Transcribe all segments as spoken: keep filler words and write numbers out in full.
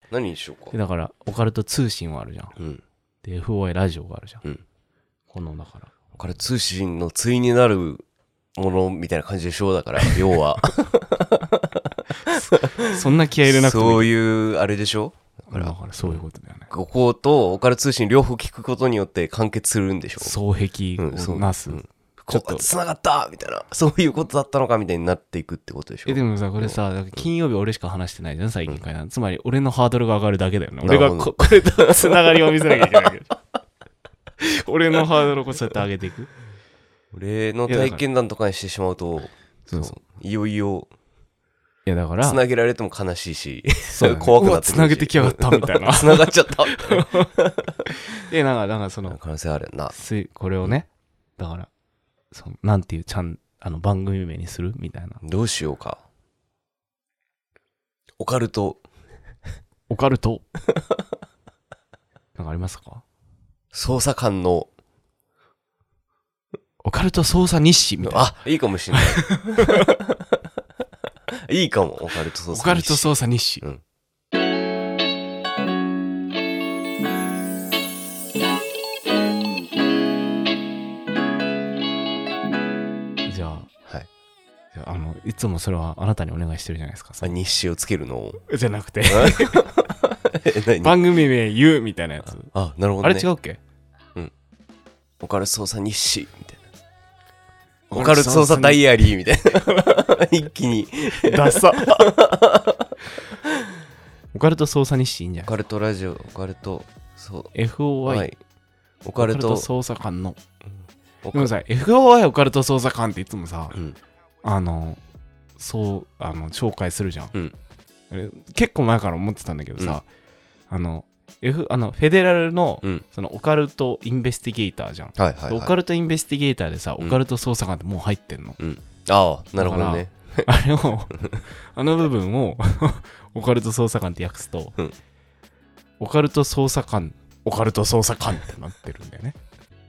何にしようか。 だからオカルト通信はあるじゃん、 うん、 で エフオーアイ ラジオがあるじゃん、 うん、 このだからオカルト通信の対になるものみたいな感じでしょ。だから要はそんな気合い入れなくてもいい。 そういうあれでしょ。 だからだからそういうことだよね。 こことオカルト通信両方聞くことによって完結するんでしょ。 双璧をなす、うん、 ここつながったみたいな、そういうことだったのかみたいになっていくってことでしょ。 えでもさこれさ金曜日俺しか話してないじゃん最近会談、うん、つまり俺のハードルが上がるだけだよね。俺が こ, これとつながりを見せなきゃいけないけど俺のハードルをこうやって上げていく。 俺の体験談とかにしてしまうとそうそういよいよいやだからつなげられても悲しいし、ね、怖くなってくるし、 つなげてきやがったみたいなつながっちゃったでなんかなんかその可能性あるな。 これをねだからそのなんていうちゃんあの番組名にするみたいな。 どうしようか。オカルトオカルトなんかありますか。 捜査官のオカルト捜査日誌みたいな。 あ、いいかもしれないいいかも。オカルト捜査日誌。 オカルト捜査日誌、 うん、 じゃあ、はい、じゃあ、あのいつもそれはあなたにお願いしてるじゃないですか。 あ、日誌をつけるのじゃなくて番組名言うみたいなやつ。 あ、なるほどね。 あれ違うっけ。 うん。オカルト捜査日誌みたいな。オカルト捜査ダイアリーみたいな一気にダッサオカルト捜査日誌いいんじゃない。 オカルトラジオ、オカルトそうエフオーアイ、はい、 オカルト捜査官の、うん、でもさ エフオーアイ オカルト捜査官っていつもさ、うん、あのそうあの紹介するじゃん、うん、結構前から思ってたんだけどさ、うん、あのF、あのフェデラル の,、うん、そのオカルトインベスティゲーターじゃん、はいはいはい、オカルトインベスティゲーターでさ、うん、オカルト捜査官ってもう入ってんの、うん、 ああなるほどね。 あれをあの部分をオカルト捜査官って訳すと、うん、オカルト捜査官オカルト捜査官ってなってるんだよね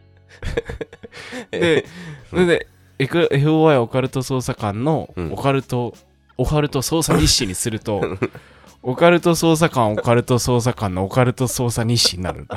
でそれで エフオーアイ オカルト捜査官のオカルト、うん、オカルト捜査日誌にするとオカルト捜査官オカルト捜査官のオカルト捜査日誌になる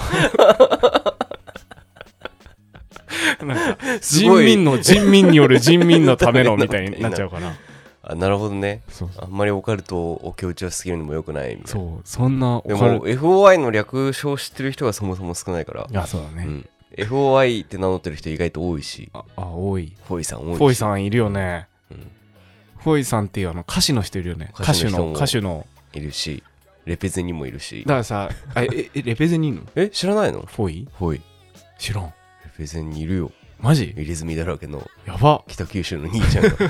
なんか人民の人民による人民のためのみたいになっちゃうかなあ、なるほどね。そうそう、あんまりオカルトを強調しすぎるのも良くないみたいな。 そう、そんなオカルトでも エフオーアイ の略称知ってる人がそもそも少ないから。 いや、そうだね、うん、 エフオーアイ って名乗ってる人意外と多いし。 あ、あ多い。 フォイさん多いし。 フォイさんいるよね、うん、フォイさんっていうあの歌手の人いるよね。歌手の歌手のいるし、レペゼにもいるし。 だからさ、あええレペゼにいるの？ え、知らないの？ フォイ？ フォイ知らん。 レペゼにいるよ。 マジ？ 入れ墨だらけのやば北九州の兄ちゃんが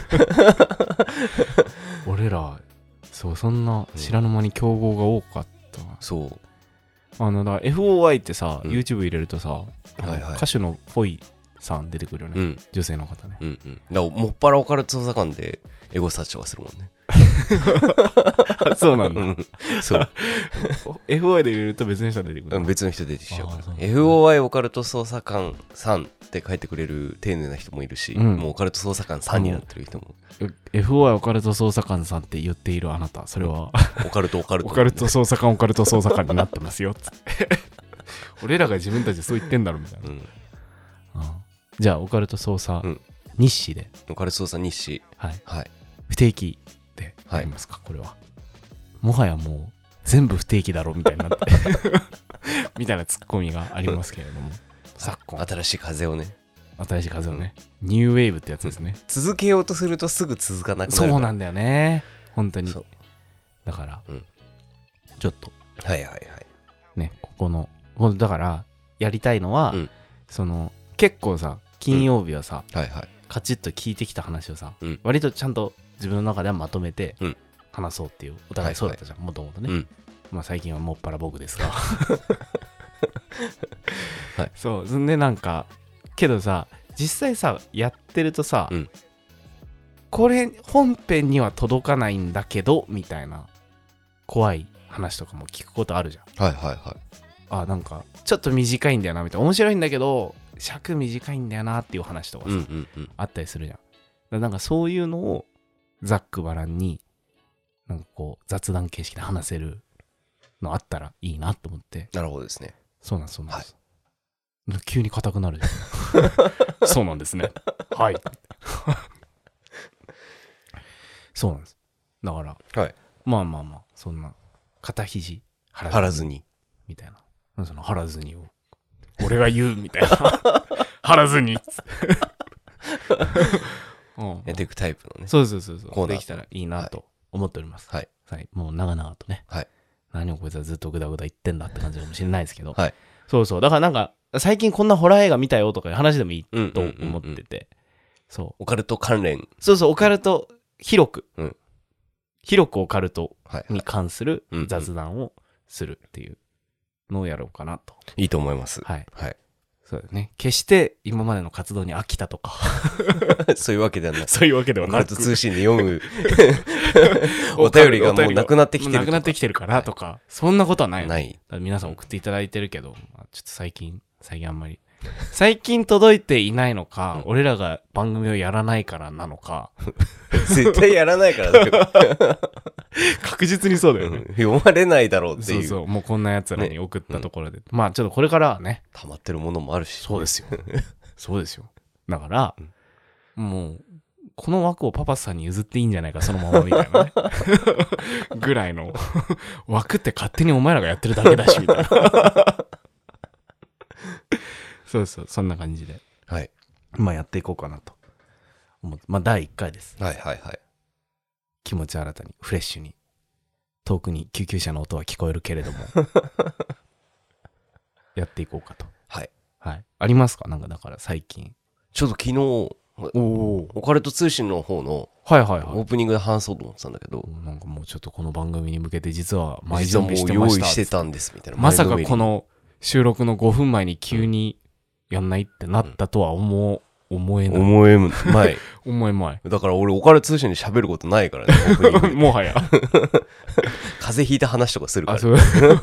俺らそうそんな知らぬ間に競合が多かった、うん、 そうあのだ エフオーアイ ってさ、うん、YouTube 入れるとさ、 はいはい、 歌手のフォイさん出てくるよね、うん、女性の方ね、 うんうん、だからもっぱらオカルト捜査官でエゴサーチはするもんねそうなんだ、うん、 そうエフオーアイ で入れると別の人が出てくる、 うん、別の人出てきちゃうから エフオーアイ オカルト捜査官さんって書いてくれる丁寧な人もいるし、うん、もうオカルト捜査官さんになってる人もエフオーアイ オカルト捜査官さんって言っているあなたそれはオカルトオカルトオカルト捜査官オカルト捜査官になってますよつって俺らが自分たちでそう言ってんだろみたいな、うん、ああじゃあオカルト捜査日誌で、 うん、オカルト捜査日誌はい、 はい、 不定期でやりますか、はい、これはもはやもう全部不定期だろみたいになってみたいなツッコミがありますけれども、 昨今新しい風をね新しい風をね、うん、ニューウェーブってやつですね、 うん、続けようとするとすぐ続かなくなるそうなんだよね本当にだから、うん、ちょっとはいはいはいねここのだからやりたいのは、うん、その結構さ金曜日はさ、 うんはいはい、 カチッと聞いてきた話をさ、うん、割とちゃんと自分の中ではまとめて話そうっていう、お互いそうだったじゃん、もともとね、うん、まあ最近はもっぱら僕ですがはい、そうでなんかけどさ実際さやってるとさ、うん、これ本編には届かないんだけどみたいな怖い話とかも聞くことあるじゃん。 はいはいはい。 あなんかちょっと短いんだよなみたいな、面白いんだけど尺短いんだよなっていう話とかさ、うんうんうん、あったりするじゃん。だからなんかそういうのをざっくばらんになんかこう雑談形式で話せるのあったらいいなと思って。 なるほどですね。 そうなんです、そうなんです。はい、急に硬くなるじゃん。そうなんですね。はい。そうなんです。だから、はい、まあまあまあ、そんな、肩肘張らずに。 みたいな。その張らずにを、俺が言うみたいな。張らずに。 うん、やっていくタイプのね。 そうそうそうそう。できたらいいなと思っております。 はい。 はい、もう長々とね。 はい。 何をこいつはずっとグダグダ言ってんだって感じかもしれないですけど。 はい。 そうそう。だからなんか、最近こんなホラー映画見たよとかいう話でもいいと思ってて。そう。 オカルト関連。 そうそう、オカルト、広く。 うん。 広くオカルトに関する雑談をするっていうのをやろうかなと。 いいと思います。 はい。 はい。 そうですね。決して今までの活動に飽きたとかそういうわけではない。 そういうわけではなく、 オカルト通信で読むお便りがもうなくなってきてるなくなってきてるからとか、はい、そんなことはない。 ない。 皆さん送っていただいてるけど、まあ、ちょっと最近、最近あんまり。最近届いていないのか、うん、俺らが番組をやらないからなのか。 絶対やらないからだよ。 確実にそうだよね、 うん。読まれないだろうっていう。 そうそう。もうこんな奴らに送ったところで。ね、うん、まあちょっとこれからはね。 溜まってるものもあるし。 そうですよ。そうですよ。だから、うん、もう、この枠をパパさんに譲っていいんじゃないか、そのままみたいなね。ぐらいの。枠って勝手にお前らがやってるだけだし、みたいな。そうそう、そんな感じで。 はい。 まあやっていこうかなと思って。まあだいいっかいです。 はいはいはい。 気持ち新たに、フレッシュに。遠くに救急車の音は聞こえるけれども。やっていこうかと。 はい。 はい。ありますか？なんかだから最近。 ちょっと昨日、おオカルト通信の方のはいはいはい、 オープニングで話そうと思ってたんだけど、 なんかもうちょっとこの番組に向けて実は前準備してました。 用意してたんですみたいな。 まさかこの収録のごふんまえに急にやんないってなったとは思う、思えない。 思えまい。 思えまい。 だから俺オカルト通信で喋ることないからね。オープニングでもはや。 風邪ひいた話とかするから。 あ、そう。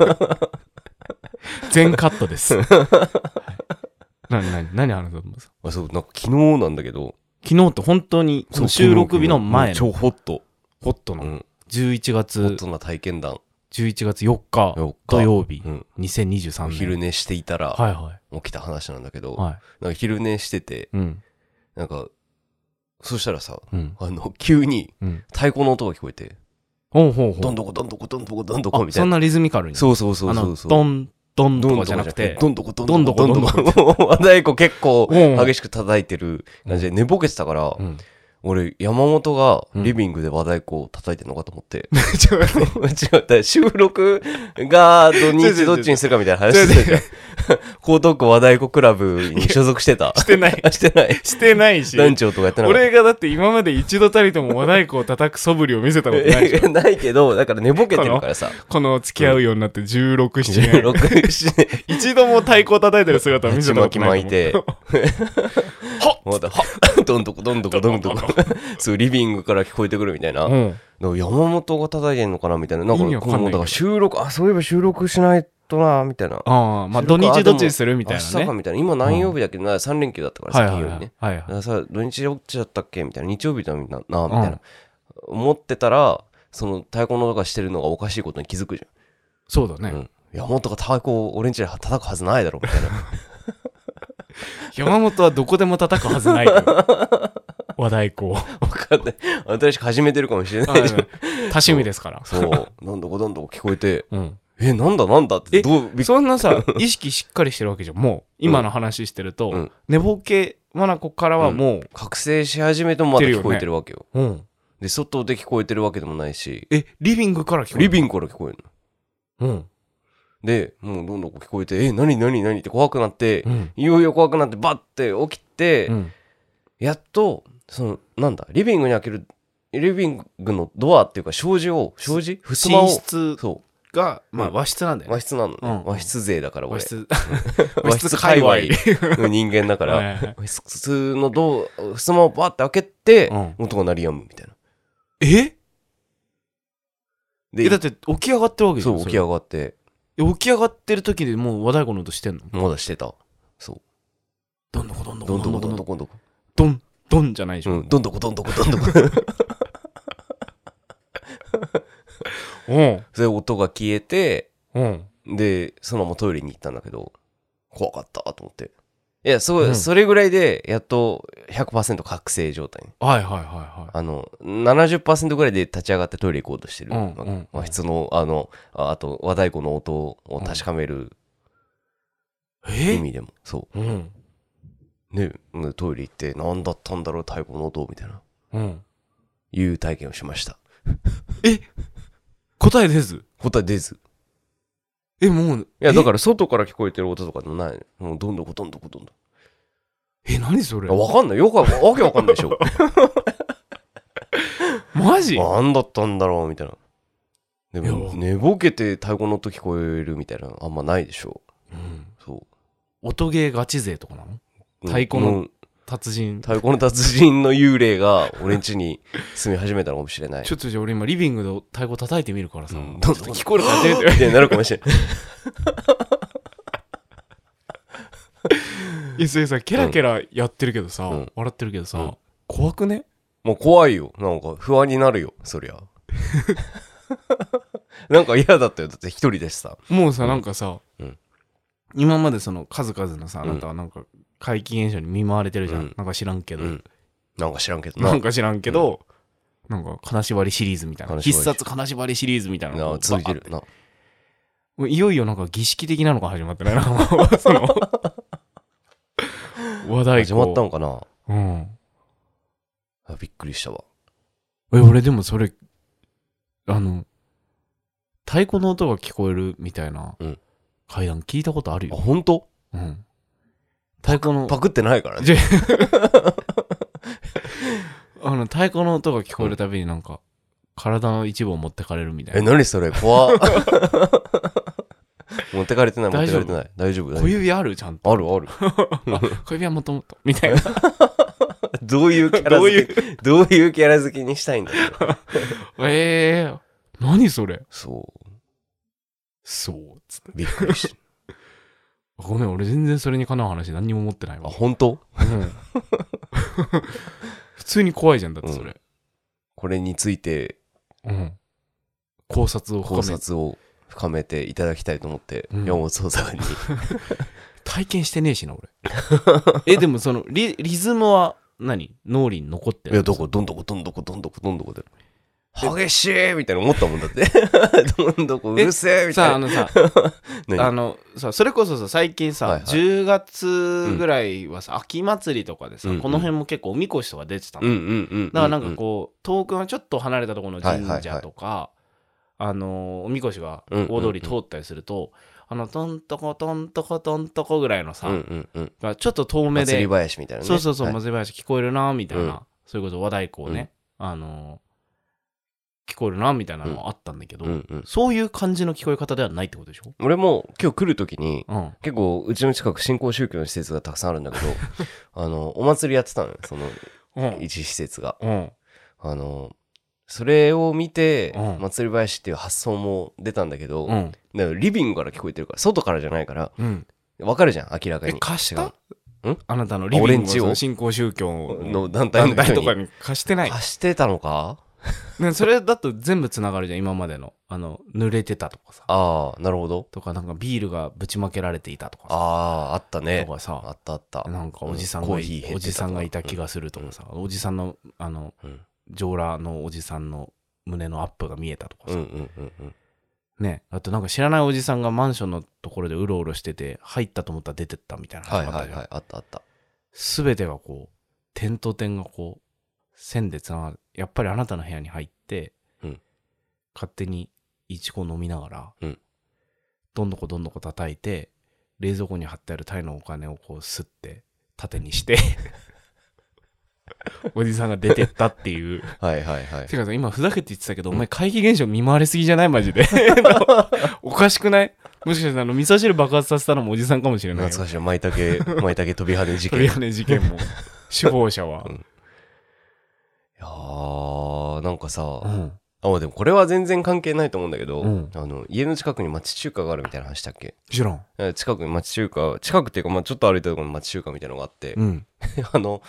全カットです。なになに何話すの？ あ、そう、なんか昨日なんだけど。 昨日って本当にその収録日の前の。 超ホット。 ホットの。うん、じゅういちがつ。 ホットな体験談。 じゅういちがつよっか土曜日。うん、にせんにじゅうさんねん。 昼寝していたら。 はいはい。 起きた話なんだけど。 はい。 なんか昼寝してて。 うん。 なんか、そしたらさ、 うん、 あの、急に太鼓の音が聞こえて。 ほうほうほう。 どんどこどんどこどんどこどんどこみたいな。 そんなリズミカルに。 そうそうそうそうそう。 ドン。ドンとかじゃなくて、 どんどこどんどこどんどこ。和太鼓結構激しく叩いてる感じで寝ぼけてたから、うん、俺、山本がリビングで和太鼓を叩いてるのかと思って。 違う、 違う。収録が土日どっちにするかみたいな話してたじゃん。江東区和太鼓クラブに所属してた。 してない。 してない。 してないし。 団長とかやってなかった。 俺がだって今まで一度たりとも和太鼓を叩く素振りを見せたことないし。 ないけど、だから寝ぼけてるからさ。 この付き合うようになってじゅうろく、ななねん。じゅうろく、ななねん。一度も太鼓を叩いてる姿を見せたことない。 巻き巻いて。はっはっどんどこどんどこどんどこ。そう、リビングから聞こえてくるみたいな。うん、山本が叩いてんのかなみたいな。なんか、このだから収録、あ、そういえば収録しないとな、みたいな。 ああ、まあ土日どっちにするみたいなね。 明日かみたいな。今何曜日だっけな、さん連休だったからさ、金曜日ね。 はいはい。 だからさ、土日どっちだったっけみたいな。日曜日だみたいな、みたいな。思ってたら、その太鼓の音がしてるのがおかしいことに気づくじゃん。 そうだね。 うん。山本が太鼓を俺んちで叩くはずないだろ、みたいな。 山本はどこでも叩くはずないよ。和太鼓を。 わかんない。新しく始めてるかもしれないじゃん。 多趣味ですから。 そう。どんどこどんどこ聞こえて、うん、え、なんだなんだってどう、 そんなさ、意識しっかりしてるわけじゃん。もう、今の話してると、うん、寝ぼけまなこからはもう、うん、 覚醒し始めてもまだ聞こえてるわけよ。 うん。 で、外で聞こえてるわけでもないし。 え、リビングから聞こえる？ リビングから聞こえるの。うん。 で、もうどんどん聞こえて、え、なになになにって怖くなって、うん、いよいよ怖くなってバッて起きて、うん、やっと、その、なんだ、リビングに開ける、リビングのドアっていうか、障子を、障子襖を。 寝室が、まあ和室なんだよね。 和室なのね。うん、和室勢だから俺。 和室、 和室界隈の人間だから、和室のドア、襖をバッて開けて、うん、音が鳴り止むみたいな。 えで、え、だって起き上がってるわけじゃん。 そう、起き上がって。 起き上がってる時でもう和太鼓の音してんの？ まだしてた。そう。 どんどこどんどこどんどこどんどこどんどこ。 どん、どんじゃないでしょ。 うん、どんどこどんどこどんどこ。 うん。 それ音が消えて、 うん。 でそのままトイレに行ったんだけど怖かったと思って。いやそ、うん、それぐらいでやっと ひゃくパーセント 覚醒状態、ね、 はいはいはいはい。 あの ななじゅっパーセント ぐらいで立ち上がってトイレ行こうとしてる、 うんうんうん、 まあ、質のあの あ, あと和太鼓の音を確かめる意味でも、そう、 うん、 でトイレ行って何だったんだろう太鼓の音みたいな、 うん、 いう体験をしました。 え答え出ず答え出ずえもういやだから外から聞こえてる音とかでもない、もうどんどこどんどこどんどん。 え何それわかんないよくわけわかんないでしょマジ何だったんだろうみたいな。でも寝ぼけて太鼓の音聞こえるみたいなあんまないでしょ、 うん、 そう音ゲーガチ勢とかなの、太鼓の達人、 太鼓の達人の幽霊が俺ん家に住み始めたのかもしれない。 ちょっとじゃあ俺今リビングで太鼓叩いてみるからさ、うん、 どんどん聞こえるから出てみたいになるかもしれないいやそれさケラケラやってるけどさ、うん、笑ってるけどさ、うん、怖くね？ もう怖いよ。なんか不安になるよそりゃなんか嫌だったよ。だって一人でさもうさ、うん、なんかさ、うん、今までその数々のさあなたはなんか怪奇現象に見舞われてるじゃん、うん、なんか知らんけど、うん、 なんか知らんけどななんか知らんけど、うん、なんか金縛りシリーズみたいな必殺金縛りシリーズみたいなのが続いてるな。 もういよいよなんか儀式的なのが始まってないなその和太鼓始まったのかな。 うんあびっくりしたわ。 え俺でもそれあの太鼓の音が聞こえるみたいな階段聞いたことあるよ。 あ本当？ うん太鼓のパクってないからねあの太鼓の音が聞こえるたびになんか、うん、体の一部を持ってかれるみたいな。 え何それ怖っ持ってかれてない持ってかれてない大丈夫。 小指あるちゃんとあるある小指はもともとみたいなどういうキャラ付けどういうキャラ付けにしたいんだろうえー何それ。 そうそうつってびっくりしたごめん俺全然それにかなう話何にも持ってないわ。 あ本当？ うん普通に怖いじゃんだってそれ、うん、 これについて、 うん、考察を深め考察を深めていただきたいと思って、うん、山本捜査官に体験してねえしな俺えでもその リ, リズムは何脳裏に残ってる？ いやどこどんどこどんどこどんどこどんどこで激しいみたいな思ったもんだってどんどこうるせえみたいな。 さあのさあのさそれこそさ最近さ、はいはい、じゅうがつぐらいはさ、うん、秋祭りとかでさ、うんうん、この辺も結構おみこしとか出てたの、うんうんうん、だからなんかこう遠くのちょっと離れたところの神社とか、はいはいはい、あのおみこしが大通り通ったりすると、うんうんうん、あのトントコトントコトントコぐらいのさ、うんうんうん、がちょっと遠目で祭り林みたいなね。 そうそうそう、はい、祭り林聞こえるなみたいな、うん、そういうこと和太鼓をね、うん、あの聞こえるなみたいなのはあったんだけど、うんうんうん、そういう感じの聞こえ方ではないってことでしょ。 俺も今日来る時に、うん、結構うちの近く新興宗教の施設がたくさんあるんだけどあのお祭りやってたのよその一施設が、うん、あのそれを見て、うん、祭り林っていう発想も出たんだけど、うん、だからリビングから聞こえてるから外からじゃないから、うん、分かるじゃん明らかに。 貸したんあなたのリビングを新興宗教の団体のとかに貸してない？ 貸してたのかね、それだと全部つながるじゃん今までのあの濡れてたとかさ。 ああなるほど。 とかなんかビールがぶちまけられていたとかさ。 あああったね。 とかさあったあった。 なんかおじさんが、うん、おじさんがいた気がするとかさ、うん、おじさんのあの、うん、上裸のおじさんの胸のアップが見えたとかさ、うんうんうんうん、ね。あとなんか知らないおじさんがマンションのところでうろうろしてて入ったと思ったら出てったみたいな話があったじゃん。はいはいはいあったあった。全てがこう点と点がこう線でつながる。やっぱりあなたの部屋に入って、うん、勝手にイチコ飲みながら、うん、どんどこどんどこ叩いて冷蔵庫に貼ってあるタイのお金をこうすって縦にしておじさんが出てったっていうはいはいはい。 てかさ今ふざけて言ってたけど、うん、お前怪奇現象見舞われすぎじゃないマジでおかしくない？もしかしたらあの味噌汁爆発させたのもおじさんかもしれない。 懐かしい舞茸舞茸飛び跳ね事件飛び跳ね事件も首謀者は、うん、いやーなんかさ、うん、あでもこれは全然関係ないと思うんだけど、うん、あの家の近くに町中華があるみたいな話したっけ？ 知らん。 近くに町中華近くっていうか、まあ、ちょっと歩いたところに町中華みたいなのがあって、うん、あの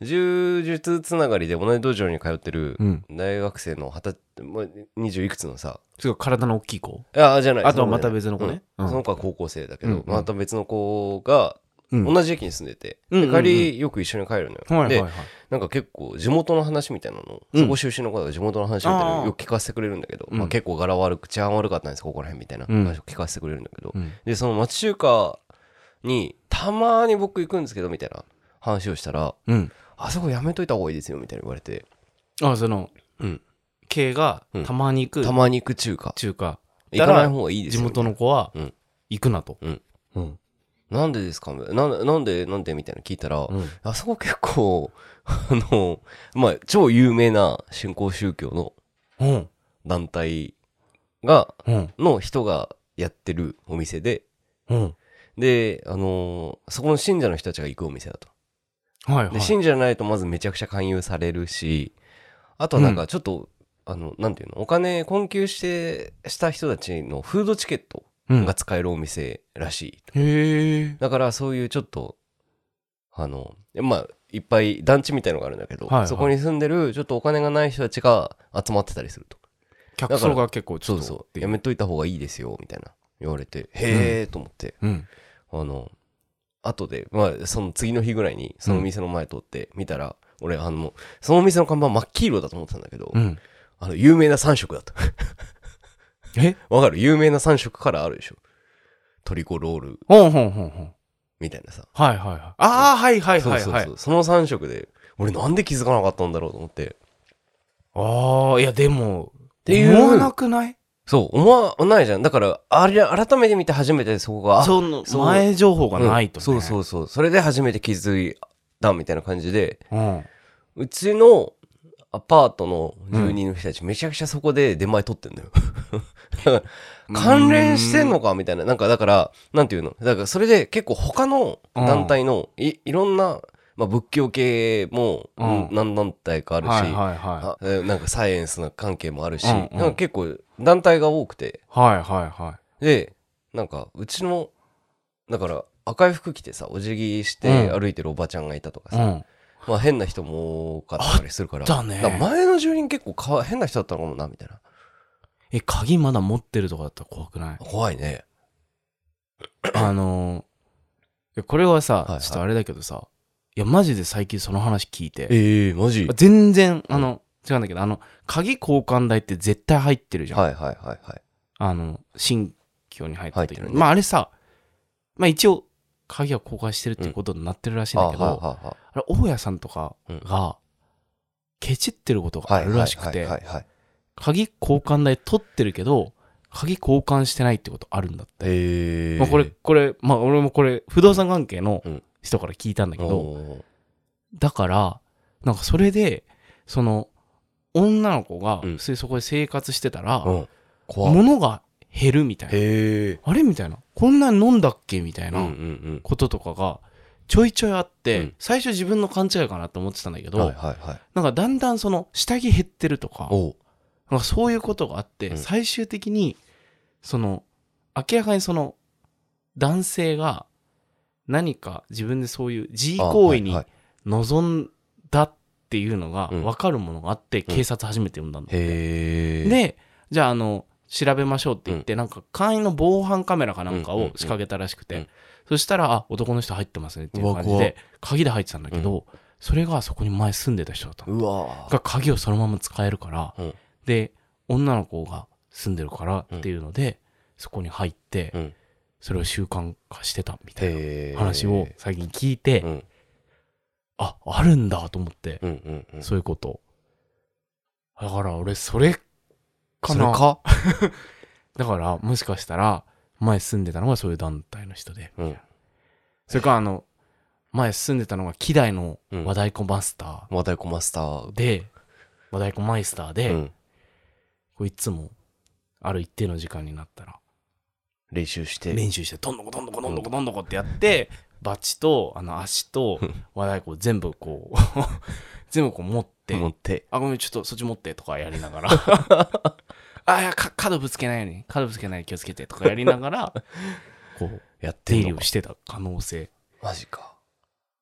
柔術つながりで同じ道場に通ってる大学生のにじゅういくつのさ、 すごい体の大きい子、 いやじゃない、 あとはまた別の子ね、 うんうん、その子は高校生だけど、 うんうん、 また別の子が同じ駅に住んでて、 うん、 で帰りよく一緒に帰るのよ、 うんうんうん、 で、 はいはいはい、 なんか結構地元の話みたいなの、うん、そこ出身の方が地元の話みたいなのよく聞かせてくれるんだけど、まあ、結構柄悪く治安悪かったんですここら辺みたいな話を聞かせてくれるんだけど、うん、でその町中華にたまに僕行くんですけどみたいな話をしたら、うん、あそこやめといた方がいいですよみたいな言われて、 あその、うん、K がたまに行く、 うん、たまに行く中華中華行かない方がいいですよ地元の子は行くなと、 うんうん、なんでですかな、なんでなんでみたいな聞いたら、うん、あそこ結構あのまあ超有名な新興宗教の団体が、うん、の人がやってるお店で、うん、であのー、そこの信者の人たちが行くお店だと、はいはい、で信者じゃないとまずめちゃくちゃ勧誘されるし、あとはなんかちょっと、うん、あのなんていうのお金困窮してした人たちのフードチケットが使えるお店らしい、 うん、へー、 だからそういうちょっとあのまあいっぱい団地みたいのがあるんだけど、はいはい、そこに住んでるちょっとお金がない人たちが集まってたりすると、 客層が結構ちょっとそうそうやめといた方がいいですよみたいな言われて、へえと思って、うん、あの後でまあその次の日ぐらいにその店の前通って見たら、うん、俺あのその店の看板真っ黄色だと思ってたんだけど、うん、あの有名なさん色だったえわかる有名なさん色からあるでしょ、トリコロールほんほんほんほんみたいなさ、 はいはいはい、ああはいはいはいはい、 そうそうそう、そのさん色で俺なんで気づかなかったんだろうと思って、 ああいやでもっていう思わなくない？ そう思わないじゃん。だからあれ改めて見て初めてそこがその前情報がないとね、 うん、そうそうそう、それで初めて気づいたみたいな感じで、うん、うちのアパートの住人の人たちめちゃくちゃそこで出前取ってんだよだから関連してんのかみたいな、なんかだからなんていうの、だからそれで結構他の団体の い, いろんな、まあ、仏教系も何団体かあるし、はいはいはい、なんかサイエンスの関係もあるし、うんうん、なんか結構団体が多くて、 はいはいはい、 でなんかうちのだから赤い服着てさお辞儀して歩いてるおばちゃんがいたとかさ、うん、まあ変な人も多かったりするから、 だね、 だから前の住人結構か変な人だったのかもなみたいな。 え鍵まだ持ってるとかだったら怖くない？ 怖いねあのー、これはさ、はいはい、ちょっとあれだけどさ、いやマジで最近その話聞いて、 えー、マジ全然あの、うん、違うんだけど、あの鍵交換代って絶対入ってるじゃん、 はいはいはいはい、あの新居に入った時に、ね、まああれさ、まあ一応鍵は交換してるっていうことになってるらしいんだけど、うん、あ, はははあれ大家さんとかがケチってることがあるらしくて、鍵交換代取ってるけど鍵交換してないってことあるんだって。へー、まあ、これこれまあ俺もこれ不動産関係の人から聞いたんだけど、うん、だからなんかそれでその女の子が普通にそこで生活してたら、うん、物が減るみたいな、へあれみたいな、こんなに飲んだっけみたいなこととかがちょいちょいあって、うん、最初自分の勘違いかなと思ってたんだけど、はいはいはい、なんかだんだんその下着減ってるとか、なんかそういうことがあって、うん、最終的にその明らかにその男性が何か自分でそういう自慰行為に臨んだっていうのが分かるものがあって、うん、警察初めて呼んだんだって、うん、でじゃああの調べましょうって言って、うん、なんか簡易の防犯カメラかなんかを仕掛けたらしくて、うんうんうん、そしたらあ男の人入ってますねっていう感じで鍵で入ってたんだけど、うん、それがそこに前住んでた人だったの。うわが鍵をそのまま使えるから、うん、で女の子が住んでるからっていうので、うん、そこに入って、うん、それを習慣化してたみたいな話を最近聞いて、うん、ああるんだと思って、うんうんうん、そういうことだから俺それかな、それかだからもしかしたら前住んでたのがそういう団体の人で、うん、それからあの前住んでたのが希代の和太鼓マスター、 うん、和太鼓マスターで和太鼓マイスターで、うん、こういつもある一定の時間になったら練習して練習してどんどこどんどこどんどこどんどこってやって、うん、バチとあの足と和太鼓を全部こう全部こう持って持ってあごめんちょっとそっち持ってとかやりながらあいや角ぶつけないように角ぶつけないように気をつけてとかやりながらこうやって出入りをしてた可能性。 マジか。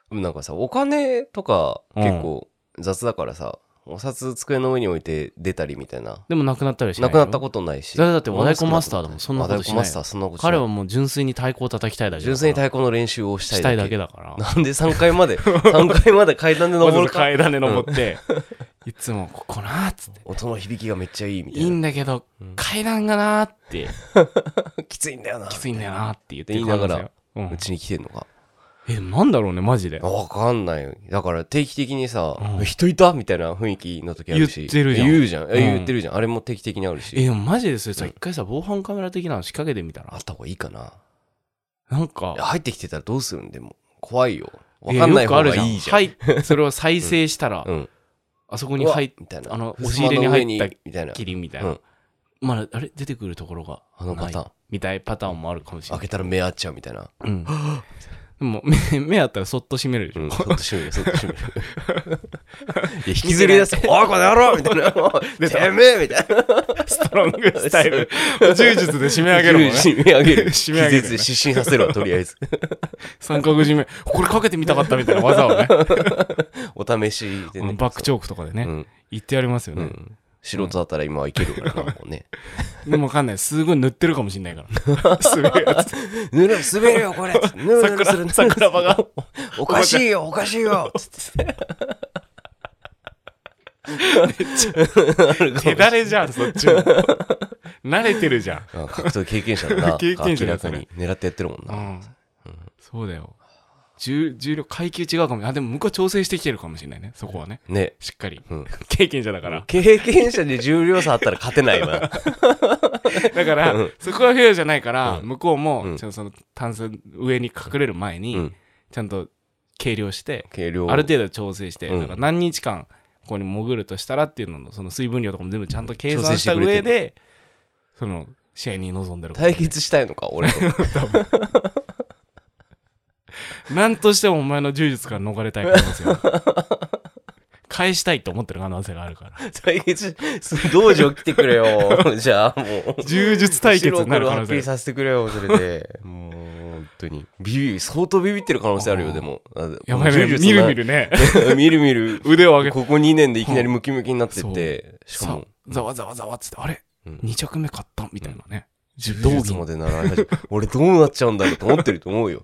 なんかさお金とか結構雑だからさ、うん、お札机の上に置いて出たりみたいな。 でもなくなったりしないなくなったことないし。 それだって和太鼓マスターでもそんなことしない。 和太鼓マスターそんなことしない。 彼はもう純粋に太鼓を叩きたいだけだから。 純粋に太鼓の練習をしたいだけ。 したいだけだから。 なんでさんかいまでさんかいまで階段で登るか。 階段で登って、うん、いつもここなーっつって。 音の響きがめっちゃいいみたいな。 いいんだけど、うん、階段がなーってきついんだよな。 きついんだよなって言って言いながらうち、ん、に来てんのか。 え、なんだろうね、マジで。 わかんないよ。だから定期的にさ、うん、人いたみたいな雰囲気の時あるし。 言ってるじゃん。 言うじゃん。うん、言ってるじゃん。あれも定期的にあるし。 え、でもマジでそれさ、一回さ、防犯カメラ的なの仕掛けてみたら。 あった方がいいかな。 なんか。 入ってきてたらどうするんでも。怖いよ。わかんない方がいいじゃん。 はい。それを再生したら、うん、あそこに入っみたいな。 あの、押し入れに入ったキリンみたいな。まだ、あれ出てくるところが。 あのパターン。 みたいパターンもあるかもしれない。 開けたら目合っちゃうみたいな。うん。 でも目、目あったらそっと閉めるでしょ。うん、 そっと閉める、そっと閉める。いや、引きずり出す。おい、この野郎みたいな。てめえみたいな。 ストロングスタイル。柔術で締め上げるもんね。 締め上げる。 締め上げる。 気絶で失神させるわ、とりあえず。 三角締め。これかけてみたかったみたいな技をね。 お試しでね。 バックチョークとかでね。うん、言ってやりますよね。うん素人だったら今はいけるからな、もうね。 でもわかんない。すごい塗ってるかもしんないから。滑るやつ。 塗る、滑るよ、これ。塗る、 桜、桜庭が。 おかしいよ、おかしいよ。つって。 手だれじゃん、そっちも。慣れてるじゃん。 格闘経験者だな。 経験者明らかに狙ってやってるもんな。うんうん、そうだよ。重, 重量階級違うかも。あ、でも向こう調整してきてるかもしれないね。そこはね。 ね。 しっかり。 うん、 経験者だから。 経験者で重量差あったら勝てないわ。 だから、うん、そこはフェアじゃないから、うん、向こうも、うん、ちゃんとそのタンス上に隠れる前に、うん、ちゃんと計量して、 計量ある程度調整して、うん、だから何日間ここに潜るとしたらっていうのの、その水分量とかも全部ちゃんと計算した上で、その試合に臨んでる。 対決したいのか、俺と。多分何としてもお前の柔術から逃れたいからですよ。返したいと思ってる可能性があるから。 対決、道場来てくれよ。じゃあもう。 柔術対決になる可能性。 はっきりさせてくれよ、それで。もう、本当に。ビビ、相当ビビってる可能性あるよ、でも。 やばいね、みるみるね。 みるみる。 腕を上げて。 ここにねんでいきなりムキムキになってって。 しかも。ざわざわざわっつって、あれ、うん、に着目買ったみたいなね。 柔術まで習い始め。俺どうなっちゃうんだろうと思ってると思うよ。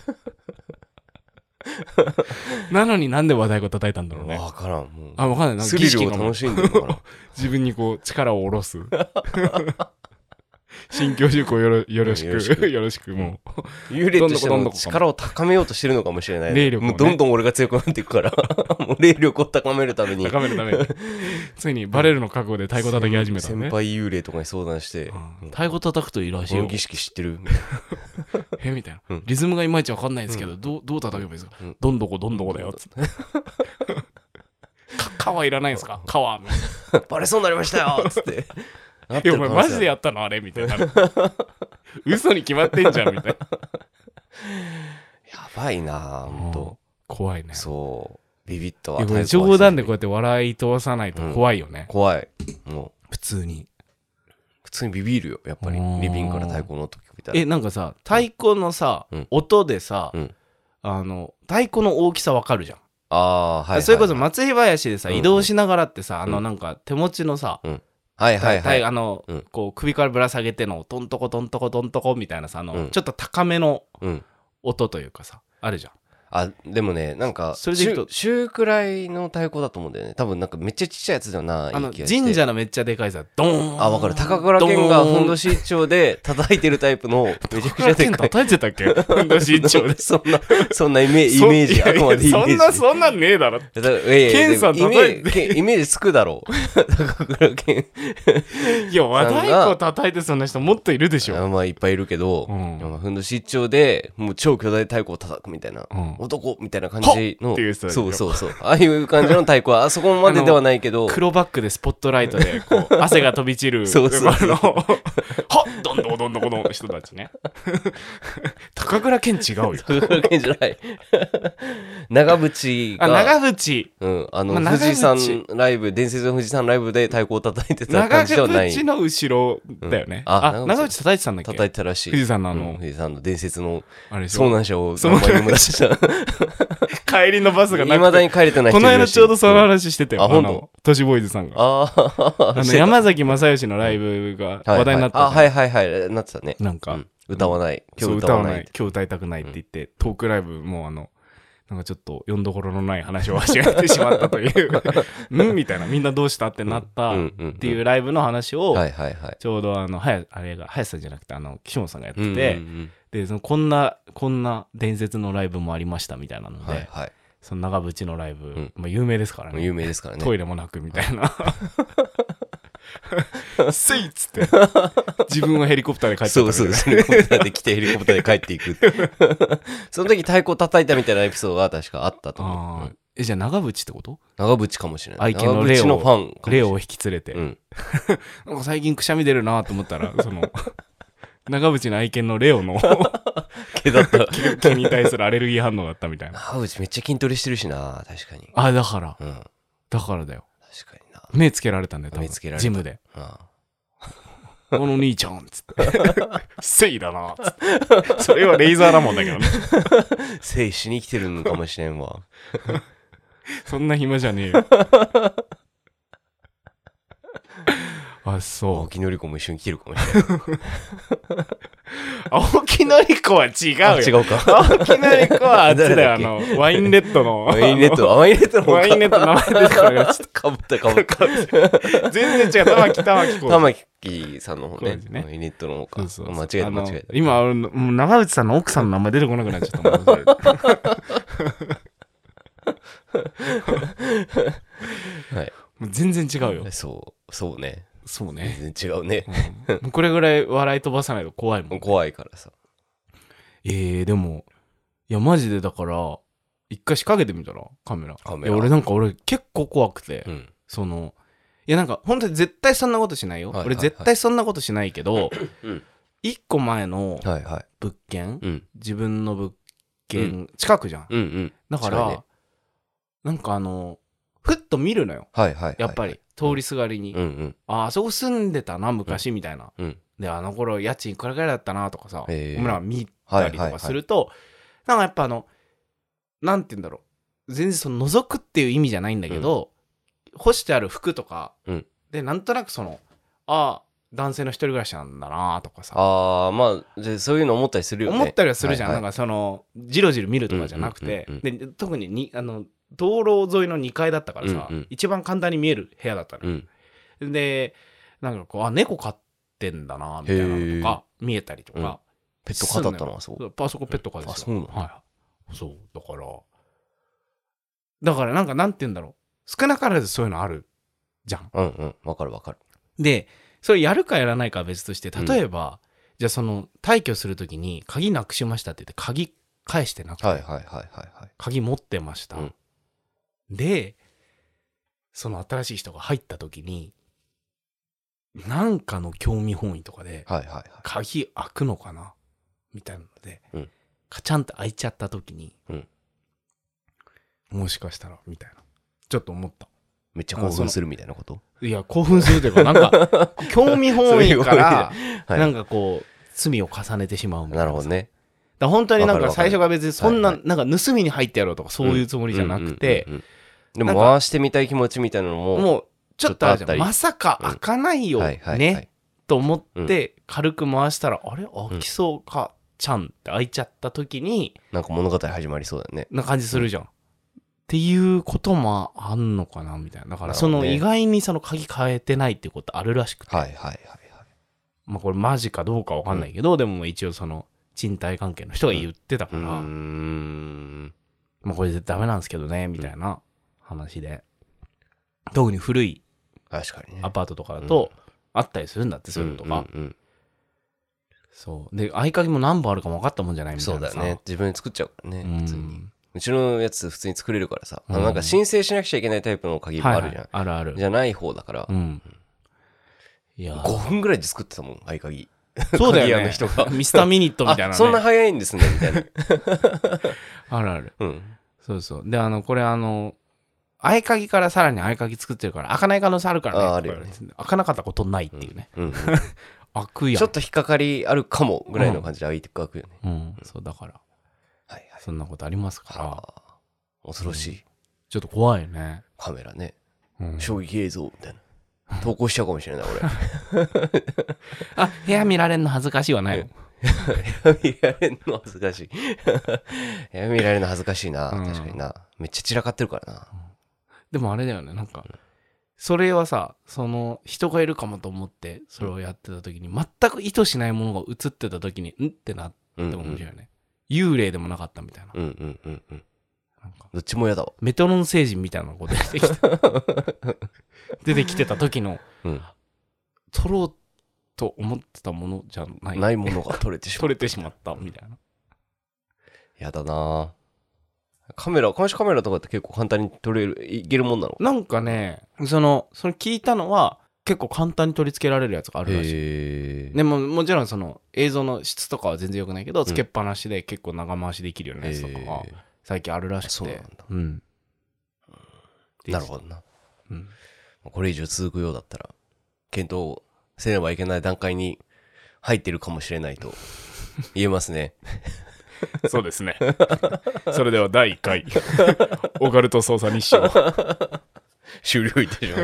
なのになんで和太鼓叩いたんだろうね。 わからん。もうあ、わかんない。なんかスリルを楽しんでるのかな。 自分にこう力を下ろす。新教塾をよろよろしく、よろしくもう。幽霊としても力を高めようとしてるのかもしれない。 霊力を、ね。 もうどんどん俺が強くなっていくから、もう霊力を高めるために。 高めるために。ついにバレるの覚悟で太鼓叩き始めたね。 先輩幽霊とかに相談して、 うん、太鼓叩くといいらしいよ。 この儀式知ってるえみたいな、うん。リズムがいまいちわかんないんですけど、うん、どう、どう叩けばいいですか、うん、どんどこどんどこだよ。つって。か、川いらないんですか川。 バレそうになりましたよつって。 いや、お前マジでやったのあれみたいな。嘘に決まってんじゃんみたいな。 やばいなぁ、ほんと。 怖いね。 そう。ビビッとは。 冗談でこうやって笑い通さないと怖いよね。 うん、怖い。もう。 普通に。 普通にビビるよ、やっぱり。リビングから太鼓の音聞いたら。 え、なんかさ、太鼓のさ、うん、音でさ、うん、あの、太鼓の大きさわかるじゃん。 ああ、はい、はい。 それこそ松井林でさ、移動しながらってさ、うん、あの、なんか手持ちのさ、うんはいはいはい。 あの、うん、こう首からぶら下げてのトントコトントコトントコみたいなさ、あの、うん、ちょっと高めの音というかさ、あるじゃん。 あ、でもね、なんか、それで言うと、中くらいの太鼓だと思うんだよね。多分なんかめっちゃちっちゃいやつではない気がして。 あの、神社のめっちゃでかいさ、ドーン。 あ、わかる。高倉健がふんどし一丁で叩いてるタイプの、めちゃくちゃでかい。 叩いてたっけふんどし一丁で。 そんな、そんなイメージ、イメージ、あくまでイメージ。 そんな、そんなんねえだろ。健さん叩いて。 イメージつくだろう。高倉健。 いや、和太鼓叩いてそんな人もっといるでしょ。 まあ、いっぱいいるけど、ふんどし一丁で、もう超巨大太鼓を叩くみたいな、男みたいな感じ。感じのそうそうそうああいう感じの太鼓はあそこまでではないけど黒バックでスポットライトでこう汗が飛び散るそうそうそうはっどんどんどんどんこの人たちね高倉健違うよ高倉健じゃない長渕があ長渕うんあの、まあ、富士山ライブ伝説の富士山ライブで太鼓を叩いてた感じではない長渕の後ろだよね、うん、あ, あ長渕叩いてたんだっけ叩いてたらしい富士山のあの、 うん、富士山の伝説のあれ遭難者を名前にも出した帰りのバスがなくていまだに帰れてない人この間いるしちょうどその話してたよ、 うん、あ本当都市ボーイズさんがああの山崎正義のライブが話題になった、 はいはい、あはいはいはいなってたね。 なんか、 うん、歌わない、 今日歌わない、今日歌いたくないって言って、うん、トークライブもあのなんかちょっと読んどころのない話を始めてしまったといううんみたいな、みんなどうしたってなったっていうライブの話をちょうどあのはやあれが林さんじゃなくてあの岸本さんがやってて、うんうんうん、でそのこんなこんな伝説のライブもありましたみたいなので、はいはい、その長渕のライブ、うんまあ、有名ですからね、 有名ですからね、 トイレもなくみたいなせいっつって自分はヘリコプターで帰ってそうそうヘリコプターで来てヘリコプターで帰っていくその時太鼓叩いたみたいなエピソードが確かあったと思う。 あ、えじゃあ長渕ってこと？ 長渕かもしれない。 愛犬のレオのファンレオを引き連れて、うん、なんか最近くしゃみ出るなと思ったらその長渕の愛犬のレオの毛だった毛に対するアレルギー反応だったみたいな。 長渕めっちゃ筋トレしてるしな、確かに。 あだから、 うん、 だからだよ。 確かにな。 目つけられたんだよ、 目つけられたジムで。 あああの兄ちゃんっつってせいだなっつってそれはレイザーラモンだけどねせいしに来てるのかもしれんわそんな暇じゃねえよあそう青木のり子も一緒に来てるかもしれない青木のり子は違うよ。 違うか。 青木のり子はあっちだよ、あのワインレッドのワインレッドワインレッドのワインレッドの名前出てからちょっとかぶったかぶった全然違う。玉木玉木玉木さんの方ね、ねワインレッドの方か。そうそうそう間違えた間違えた。 今もう長渕さんの奥さんの名前出てこなくなっちゃったもんはい、もう全然違うよ。 そうそうね。 そうね。 全然違うね、 うん、これぐらい笑い飛ばさないと怖いもん、ね、 怖いからさ。 えー、でもいやマジでだから一回仕掛けてみたらカメラ。カメラいや俺なんか俺結構怖くて、うん、そのいやなんか本当に絶対そんなことしないよ、はいはいはい、俺絶対そんなことしないけど、うん、いっこまえの物件、はいはい、自分の物件近くじゃん、うんうん、だから、ね、なんかあのふっと見るのよ、はいはいはいはい、やっぱり通りすがりに、うんうん、ああそこ住んでたな昔みたいな、うん、であの頃家賃いくらぐらいだったなとかさ、えー、俺ら見たりとかすると、はいはいはい、なんかやっぱあのなんて言うんだろう全然その覗くっていう意味じゃないんだけど、うん、干してある服とか、うん、でなんとなくそのああ男性の一人暮らしなんだなとかさあまあでそういうの思ったりするよね。 思ったりはするじゃん、はいはい、なんかそのじろじろ見るとかじゃなくて、うんうんうんうん、で特ににあの道路沿いのにかいだったからさ、うんうん、一番簡単に見える部屋だったの、うん、でなんかこうあ猫飼ってんだなみたいなのとか見えたりとか、うん、 ペット飼だったなそうあそこペット飼ですよ、 うん、あそうなの、 はい、そうだからだからなんかなんて言うんだろう少なからずそういうのあるじゃん。 うんうんわかるわかる。 でそれやるかやらないかは別として例えば、うん、じゃあその退去するときに鍵なくしましたって言って鍵返してなくて、はいはいはいはいはい、鍵持ってました、うん、でその新しい人が入った時になんかの興味本位とかで、はいはいはい、鍵開くのかなみたいなので、うん、カチャンって開いちゃった時に、うん、もしかしたらみたいなちょっと思った。 めっちゃ興奮するみたいなこと？ いや興奮するというかなんか興味本位からなんかこう罪を重ねてしまうみたいな。なるほどね。だ本当になんか最初が別にそんななんか盗みに入ってやろうとかそういうつもりじゃなくて、 でも回してみたい気持ちみたいなのももうちょっとあるじゃん。まさか開かないよねと思って軽く回したらあれ開きそうかちゃんって開いちゃった時になんか物語始まりそうだよね。 な感じするじゃん。っていうこともあんのかなみたいな。だからその意外にその鍵変えてないってことあるらしくて、はいはいはいはい。まあこれマジかどうかわかんないけど、うん、でも一応その賃貸関係の人が言ってたから、うん、うーんまあこれでダメなんですけどねみたいな話で、うん、特に古い確かにねアパートとかだとあったりするんだってそういうのとか、うんうんうん、そうで合鍵も何本あるかも分かったもんじゃないみたいなさ。 そうだね自分で作っちゃうからね、うん、普通に。うちのやつ普通に作れるからさ、うん、あのなんか申請しなくちゃいけないタイプの鍵もあるじゃん、はいはい、 あるある。 じゃない方だから、うん、いやごふんぐらいで作ってたもん合鍵。 そうだよね。の人がミスターミニットみたいな、ね、 そんな早いんですねみたいな。 あるある、うん、そうそう。であのこれあの合鍵からさらに合鍵作ってるから開かない可能性あるからね。ああるよね。開かなかったことないっていうね、うんうん、開くやん。 ちょっと引っかかりあるかもぐらいの感じで開いて開くよね、 うんうん、そうだからはいはい、 そんなことありますから。 恐ろしい、うん、 ちょっと怖いよね。 カメラね、 うん、 衝撃映像みたいな投稿しちゃうかもしれない俺あ、部屋見られんの恥ずかしいはないの部屋見られんの恥ずかしい部屋見られんの恥ずかしいな、うん、確かにな。めっちゃ散らかってるからな、うん、 でもあれだよね、なんか、うん、それはさ、その人がいるかもと思ってそれをやってた時に、全く意図しないものが映ってた時にんってなっても面白いよね、うんうん、幽霊でもなかったみたいな、 うんうんうんうん、なんかどっちも嫌だわ。 メトロン星人みたいなのが出てきた出てきてた時の、うん、撮ろうと思ってたものじゃないないものが撮れてしまった撮れてしまったみたいな。 やだな。カメラ監視カメラとかって結構簡単に撮れるいけるもんなの？ なんかね、そのその聞いたのは結構簡単に取り付けられるやつがあるらしい。でももちろんその映像の質とかは全然良くないけど、つけっぱなしで結構長回しできるようなやつとかは最近あるらしくて。そうなんだ。うん。 なるほどな。うん。これ以上続くようだったら検討せねばいけない段階に入ってるかもしれないと言えますね。 そうですね。それではだいいっかいオカルト捜査日誌を終了いたし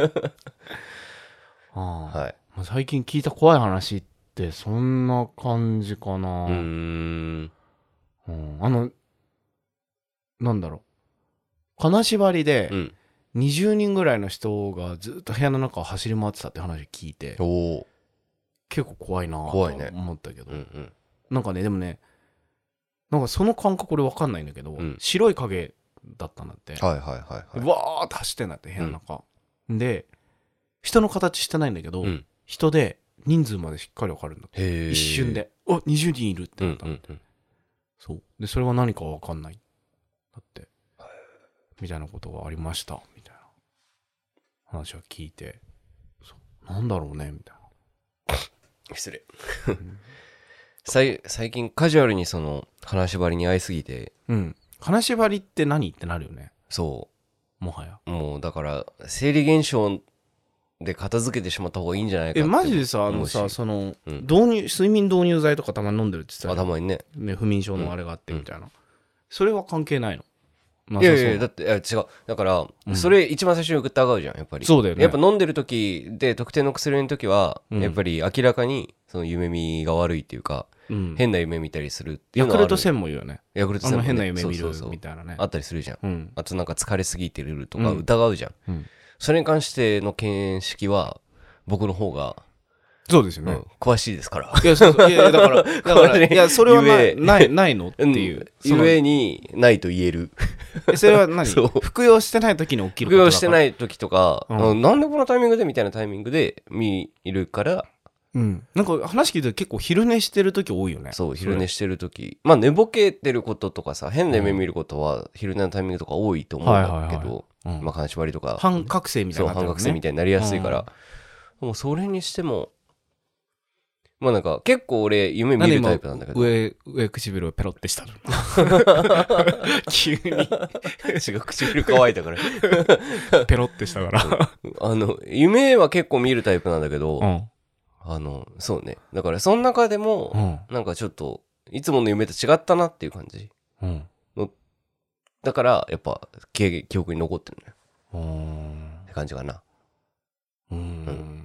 ます。 はい。最近聞いた怖い話ってそんな感じかな。うーん、うん、あのなんだろう、金縛りで、うん、にじゅうにんぐらいの人がずっと部屋の中を走り回ってたって話を聞いて、お結構怖いなと思ったけど、ね、うんうん、なんかね、でもね、なんかその感覚俺分かんないんだけど、うん、白い影だったんだって、はいはいはいはい、わーって走ってんだって部屋の中、うん、で人の形してないんだけど、うん、人で人数までしっかり分かるんだって、一瞬であにじゅうにんいるってなったんだって、うんうんうん、そうでそれは何か分かんないだってみたいなことがありましたみたいな話を聞いて、そうなんだろうねみたいな失礼、うん、最, 最近カジュアルにその金縛りに会いすぎて、 うん、金縛りって何ってなるよね。 そうもはやもうだから生理現象で片付けてしまった方がいいんじゃないかって。 えマジでさあのさその、うん、導入睡眠導入剤とかたまに飲んでるって言ってた頭にねね不眠症のあれがあってみたいな、うん、それは関係ないの？ いやいやいやだっていや違うだから、うん、それ一番最初に疑うじゃんやっぱり。 そうだよね。 やっぱ飲んでる時で特定の薬の時は、うん、やっぱり明らかにその夢見が悪いっていうか、うん、変な夢見たりするっていうのはある。 ヤクルトせんも言うよね。 ヤクルトせんも、ね、 変な夢見るみたいなねあったりするじゃん、うん、あとなんか疲れすぎてるとか疑うじゃん、うんうん、それに関しての見識は僕の方がそうですよね、うん、 詳しいですから。 いや、そうそういやだからだからいやそれはないないないのっていう、 うん、ゆえにないと言える。 それは何服用してない時に起きることだから。服用してない時とか、うん、なんでこのタイミングでみたいなタイミングで見るから。 うん、なんか話聞いて結構昼寝してる時多いよね。 そう昼寝してる時、まあ寝ぼけてることとかさ変な夢見ることは昼寝のタイミングとか多いと思うんだけど、まあ金縛りとか半覚醒みたいな、ね、 そう半覚醒みたいになりやすいから、うん、もうそれにしてもまあなんか結構俺夢見るタイプなんだけど上上唇をペロってしたの急に違う唇乾いたからペロってしたからあの夢は結構見るタイプなんだけど、うん、あのそうねだからその中でも、うん、なんかちょっといつもの夢と違ったなっていう感じ、うん、のだからやっぱ記憶に残ってるねって感じかな。 うん、うん、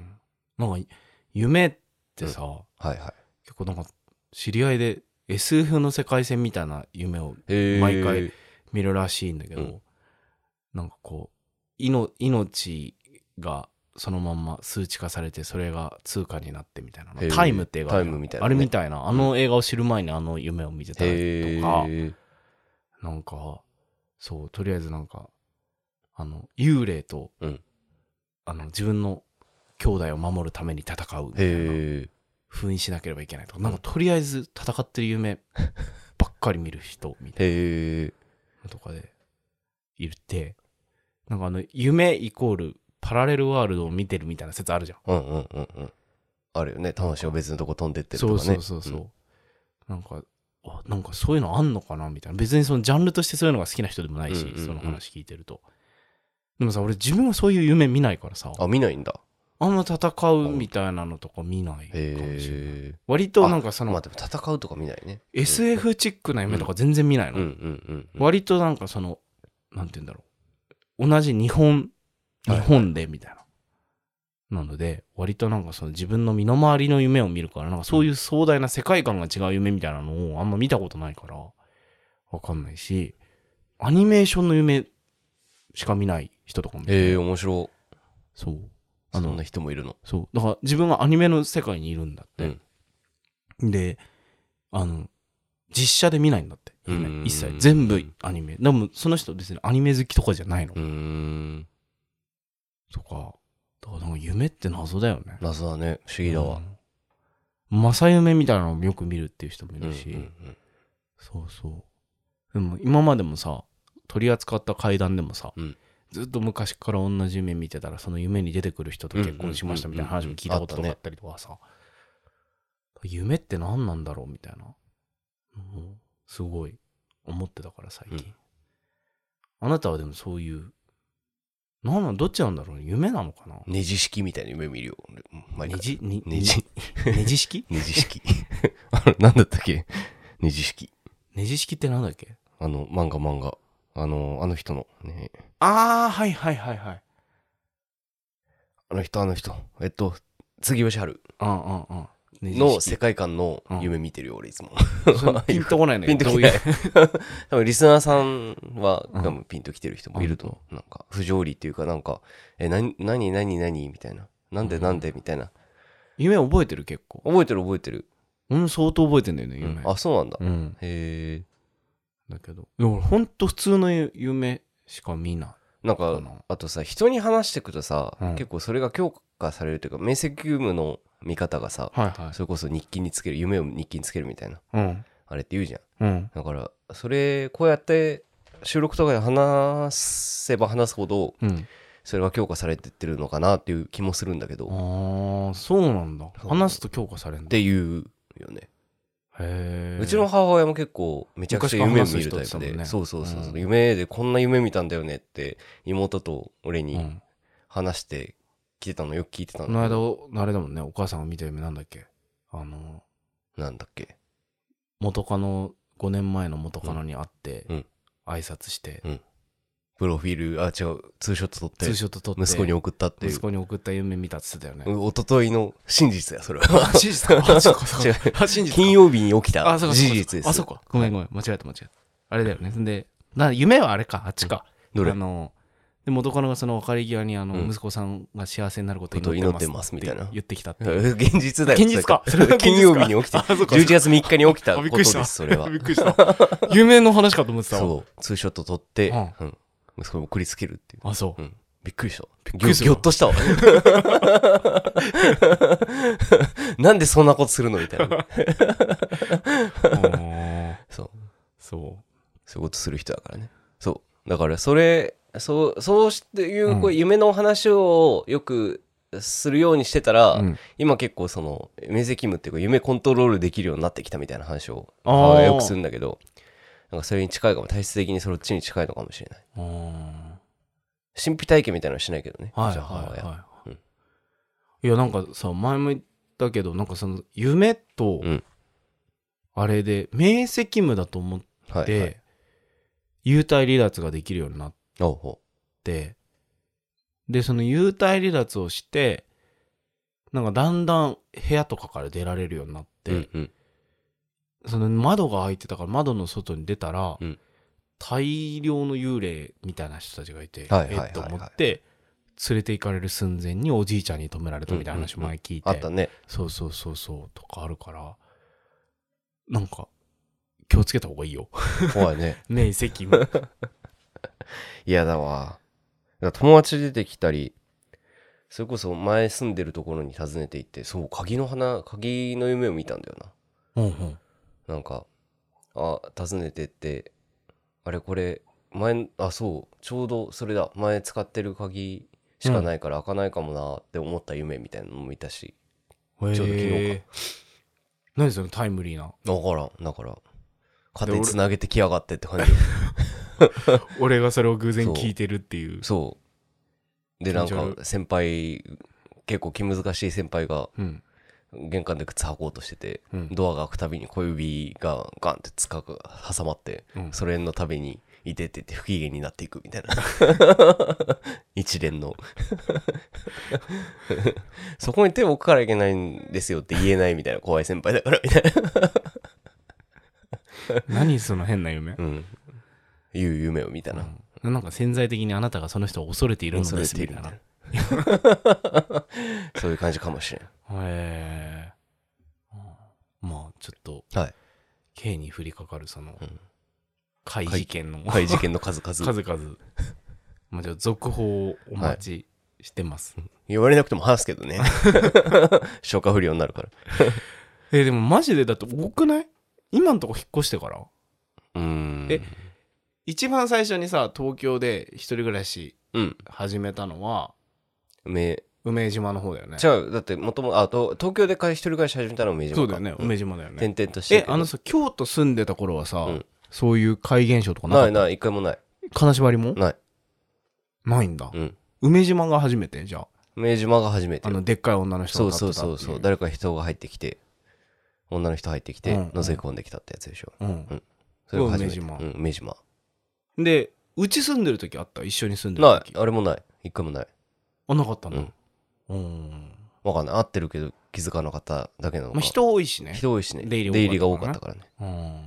なんか夢ってさ、うん、はいはい、結構なんか知り合いで エスエフ の世界線みたいな夢を毎回見るらしいんだけど、うん、なんかこういの命がそのまんま数値化されてそれが通貨になってみたいな、タイムって映画、タイムみたいな、ね、あれみたいなあの映画を知る前にあの夢を見てたりとか、なんかそうとりあえずなんかあの幽霊と、うん、あの自分の兄弟を守るために戦うみたいな封印しなければいけないとか、なんかとりあえず戦ってる夢ばっかり見る人みたいなとかでいるって、なんかあの夢イコールパラレルワールドを見てるみたいな説あるじゃん。うんうんうんうん。 あるよね。魂を別のとこ飛んでってるとかね。 そうそうそうそう。うん、なんかあなんかそういうのあんのかなみたいな。別にそのジャンルとしてそういうのが好きな人でもないし、うんうんうん、その話聞いてると。でもさ俺自分はそういう夢見ないからさ。 あ見ないんだ。 あんま戦うみたいなのとか見ないかもしれない。割となんかその、 まあでも戦うとか見ないね。 エスエフ チックな夢とか全然見ないの。割となんかその、なんて言うんだろう。同じ日本、日本でみたいな。なので、割となんかその自分の身の回りの夢を見るから、なんかそういう壮大な世界観が違う夢みたいなのをあんま見たことないから、わかんないし、アニメーションの夢しか見ない人とかもいて。 へえ、面白い。 そう。 そんな人もいるの。 そう。だから自分はアニメの世界にいるんだって。うん、で、あの、実写で見ないんだって。夢一切。全部アニメ。でもその人別にアニメ好きとかじゃないの。うーん。とか。だからなんか夢って謎だよね。 謎だね。不思議だわ。 うん、正夢みたいなのをよく見るっていう人もいるし。うんうんうん、そうそう。でも今までもさ、取り扱った怪談でもさ、うん、ずっと昔から同じ夢見てたらその夢に出てくる人と結婚しましたみたいな話も聞いたことがあったりとかさ、夢って何なんだろうみたいな、うん、すごい思ってたから最近、うん、あなたはでもそういうなんなんどっちなんだろう、夢なのかな。 ネジ式みたいな夢見るよ。 ネジネジネジ式ネジ式あれなんだったっけ。ネジ式ネジ式ってなんだっけ。 あの漫画漫画あの、あの人のね。 ああ、はいはいはいはい。 あの人、あの人。えっと、杉吉春。 うんうんうん。 の世界観の夢見てるよ、俺いつも。 ピンとこないね。 ピンときない。多分リスナーさんは、多分ピンときてる人もいると思う。なんか、不条理っていうか、なんか、え、なに、なに、なに、なにみたいな。なんでなんでみたいな。 夢覚えてる結構。 覚えてる覚えてる。 うん、相当覚えてんだよね、夢。 あ、そうなんだ。へえ。 だけど、いやほんと普通の夢しか見ない。 なんかあとさ、人に話してくとさ、うん、結構それが強化されるというか、明晰夢の見方がさ、はいはい、それこそ日記につける、夢を日記につけるみたいな、うん、あれって言うじゃん、うん、だからそれこうやって収録とかで話せば話すほど、うん、それが強化されてってるのかなっていう気もするんだけど。 ああ、そうなんだ。話すと強化されるんだっていうよね。へうちの母親も結構めちゃくちゃ夢を見るタイプで、ね、そうそうそう、うん、夢でこんな夢見たんだよねって妹と俺に話してきてたのよく聞いてたんだけど、 この間あれだもんね、お母さんが見た夢なんだっけ、あのなんだっけ、 元カノ、ごねんまえの元カノに会って、うん、挨拶して、うん、 プロフィール、あ、違う、ツーショット撮って、 ツーショット撮って息子に送ったっていう。 息子に送った夢見たって言ってたよね。 一昨日の真実や、それは。 真実か。あ、そうか、そうか。 真実。金曜日に起きた事実です。 あ、そうか。ごめんごめん。間違えた間違えた。あれだよね。で、な夢はあれか、あっちか。 どれ？ あの、で元カノがその別れ際にあの息子さんが幸せになることを祈ってますみたいな言ってきたって。 現実だよ。 現実か。 金曜日に起きた。じゅういちがつみっかに起きたことです、それは。 びっくりした。夢の話かと思ってたわ。 そう。ツーショット撮って、うん。息子に送りつけるっていう。 あ、そう。 うん。びっくりした。びっくりした。ぎょっとしたわ。なんでそんなことするのみたいな。そう。そう。そういうことする人だからね。そう。だからそれ、そう、そうしていう、こう夢の話をよくするようにしてたら、うん、今結構その、明晰夢っていうか夢コントロールできるようになってきたみたいな話をよくするんだけど、なんかそれに近いかも、体質的にそっちに近いのかもしれない。神秘体験みたいなのはしないけどね。 はいはいはい、うん。いやなんかさ、前も言ったけど、なんかその夢と、あれで、明晰夢だと思って、はいはい、幽体離脱ができるようになって、で、その幽体離脱をして、なんかだんだん部屋とかから出られるようになって、うんうん、その窓が開いてたから窓の外に出たら、うん、大量の幽霊みたいな人たちがいて、はいはいはいはい、えっと思って連れて行かれる寸前におじいちゃんに止められたみたいな話前聞いて、 うんうんうん、あったね。 そうそうそうそうとかあるから、なんか気をつけた方がいいよ。 怖いね。 明晰夢。 嫌だわ。友達出てきたり、それこそ前住んでるところに訪ねて行って、そう鍵の花鍵の夢を見たんだよな。うんうん。なんかあ訪ねてって、あれこれ前、あそうちょうどそれだ、前使ってる鍵しかないから開かないかもなって思った夢みたいなのも見たし、うん、ちょうど昨日か。 何そのタイムリーな。 分からん。だから勝手に繋げてきやがってって感じ。 俺がそれを偶然聞いてるっていう。 そうで、なんか先輩結構気難しい先輩が、 うん玄関で靴履こうとしてて、 うん、 ドアが開くたびに小指がガンってつかく挟まって、うん、それのたびにいてって言って不機嫌になっていくみたいな一連のそこに手を置くからいけないんですよって言えないみたいな、怖い先輩だからみたいな何その変な夢、うん、 いう夢を見たな、 うん、なんか潜在的にあなたがその人を恐れているのですみたいなそういう感じかもしれん。 へえ。まあちょっと、はい、K に降りかかるその、うん、怪事件の怪事件の数々 数々まあじゃあ続報をお待ちしてます、 はい、言われなくても話すけどね消化不良になるからえでもマジでだって多くない？今んとこ引っ越してから。 うーんえ一番最初にさ東京で一人暮らし始めたのは、 うん、梅梅島の方だよね。 じゃあだってもともと東京で一人暮らし始めたのは梅島か。 そうだよね、梅島だよね。 転々としてえあのさ京都住んでた頃はさ、うん、そういう怪現象とかなかった？ ないない一回もない。 金縛りもないないんだ、 うん、 梅島が初めて。じゃあ梅島が初めて。 あのでっかい女の人が立ってたっていう。そうそうそうそう、誰か人が入ってきて女の人入ってきて、うんうん、覗き込んできたってやつでしょ。うん、うん、それが初めて。梅島、うん、梅島でうち住んでる時あった？一緒に住んでる時。 ない、あれもない、一回もない。 あなかったの？うんうん、分かんない、合ってるけど気づかなかっただけなのか、 まあ、人多いしね。 人多いしね、 出入り、 出入りが多かったからね。うん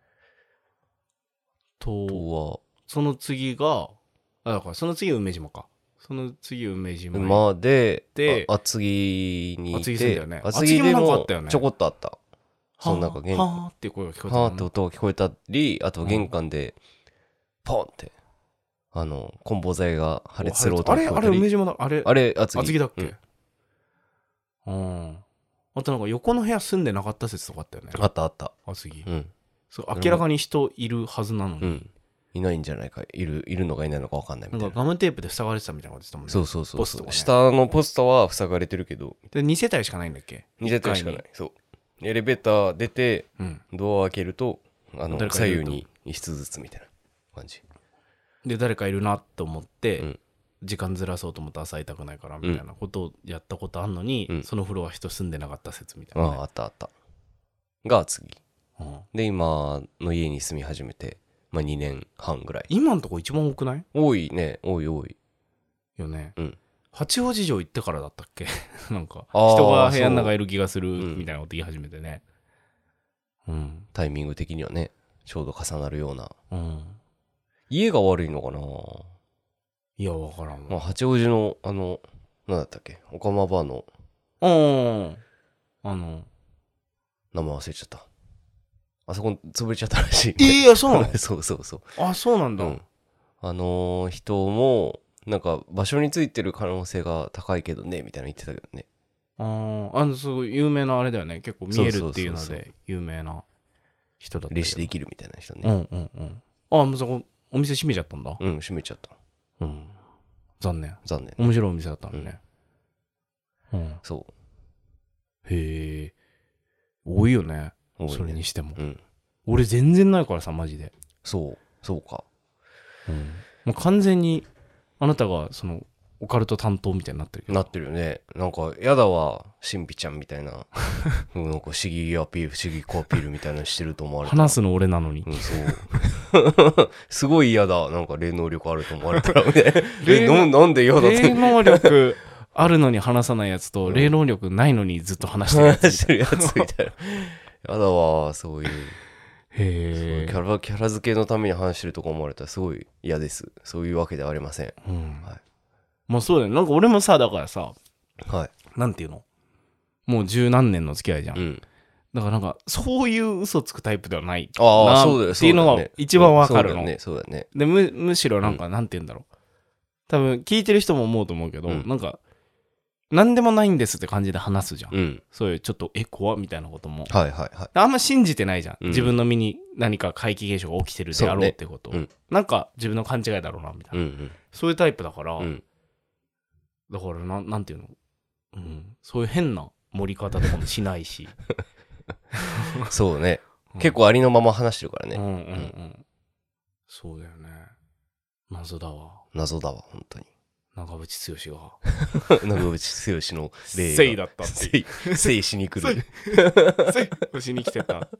とはその次があだからその次梅島か。その次梅島までで厚木にいて、 厚木住んだよね。 厚木でもちょこっとあった。そうなんか玄関はーって声が聞こえた、ね、 はーって音が聞こえたり、あと玄関でポンってあの梱包材が破裂する音が聞こえたり。あれあれ梅島だ。あれあれ厚木厚木だっけ？うん、うんあとなんか横の部屋住んでなかった説とかあったよね。 あったあった。 厚木。 うん。 そう明らかに人いるはずなのに、うん、 いないんじゃないか、いるいるのかいないのか分かんないみたいな。 なんかガムテープで塞がれてたみたいなこと言ってたもんね。 そうそうそう。 ポスト、ね、 下のポストは塞がれてるけど。 でに世帯しかないんだっけ？ に世帯しかない。そう。エレベーター出て、うん、ドアを開けるとあの左右に一室ずつみたいな感じ。 で誰かいるなと思って、うん、時間ずらそうと思って朝会いたくないからみたいなことをやったことあんのに、うん、そのフロア人住んでなかった説みたいな、ね、 あああったあったが次、うん、で今の家に住み始めて、まあ、にねんはんぐらい。 今のとこ一番多くない？ 多いね、多い多いよね。 うん八王子城行ってからだったっけなんか人が部屋の中いる気がするみたいなこと言い始めてね、 うん、タイミング的にはねちょうど重なるような、うん、家が悪いのかな。 いや分からんわ、 まあ、八王子のあの何だったっけ、オカマバーのうんあの名前忘れちゃった。あそこ潰れちゃったらしい。 いやそうなのそうそうそう。 あそうなんだ、 うん、あのー、人もなんか場所についてる可能性が高いけどねみたいな言ってたけどね。 ああのすごい有名なあれだよね。結構見えるっていうので有名な人だった。 霊視できるみたいな人ね。 うんうんうん。ああもうそこお店閉めちゃったんだ。 うん閉めちゃった。 うん残念残念。 面白いお店だったのね。 うん、うん、そう。 へえ多いよね。多いねそれにしても。うん、俺全然ないからさマジで。 そうそうか。 うんもう完全にあなたがそのオカルト担当みたいになってるけど。 なってるよね。なんかやだわ神秘ちゃんみたいななんか不思議アピール不思議アピールみたいなのしてると思われた。 話すの俺なのに、 うん、そうすごい嫌だ。なんか霊能力あると思われたらみたいなえななんで嫌だって。 霊能力あるのに話さないやつと、うん、霊能力ないのにずっと話してるやつしてるやつみたいなやだわそういう。 へえ。 キャラキャラ付けのために話してるとか思われたらすごい嫌です。そういうわけではありません。 うん、はい。まあそうだよね。なんか俺もさだからさ、 はい。 なんていうの？もう十何年の付き合いじゃん。うん、だからなんかそういう嘘つくタイプではないなっていうのが一番わかるの。 そうだよね。そうだよね。 で む, むしろなんかなんていうんだろう。多分聞いてる人も思うと思うけど、うん、なんか何でもないんですって感じで話すじゃん。うん、そういうちょっとえ怖っみたいなことも。 はいはいはい。 あんま信じてないじゃん。うん、自分の身に何か怪奇現象が起きてるであろうってこと。ねうん、なんか自分の勘違いだろうなみたいな。うんうん、そういうタイプだから。うんだからな、なんていうの、うん、そういう変な盛り方とかもしないしそうね、うん、結構ありのまま話してるからね。うんうんうん、うん、 そうだよね。謎だわ。 謎だわ本当に。 長渕剛が長渕剛の霊がせいだったっていうせいせいしに来るせいをしに来てた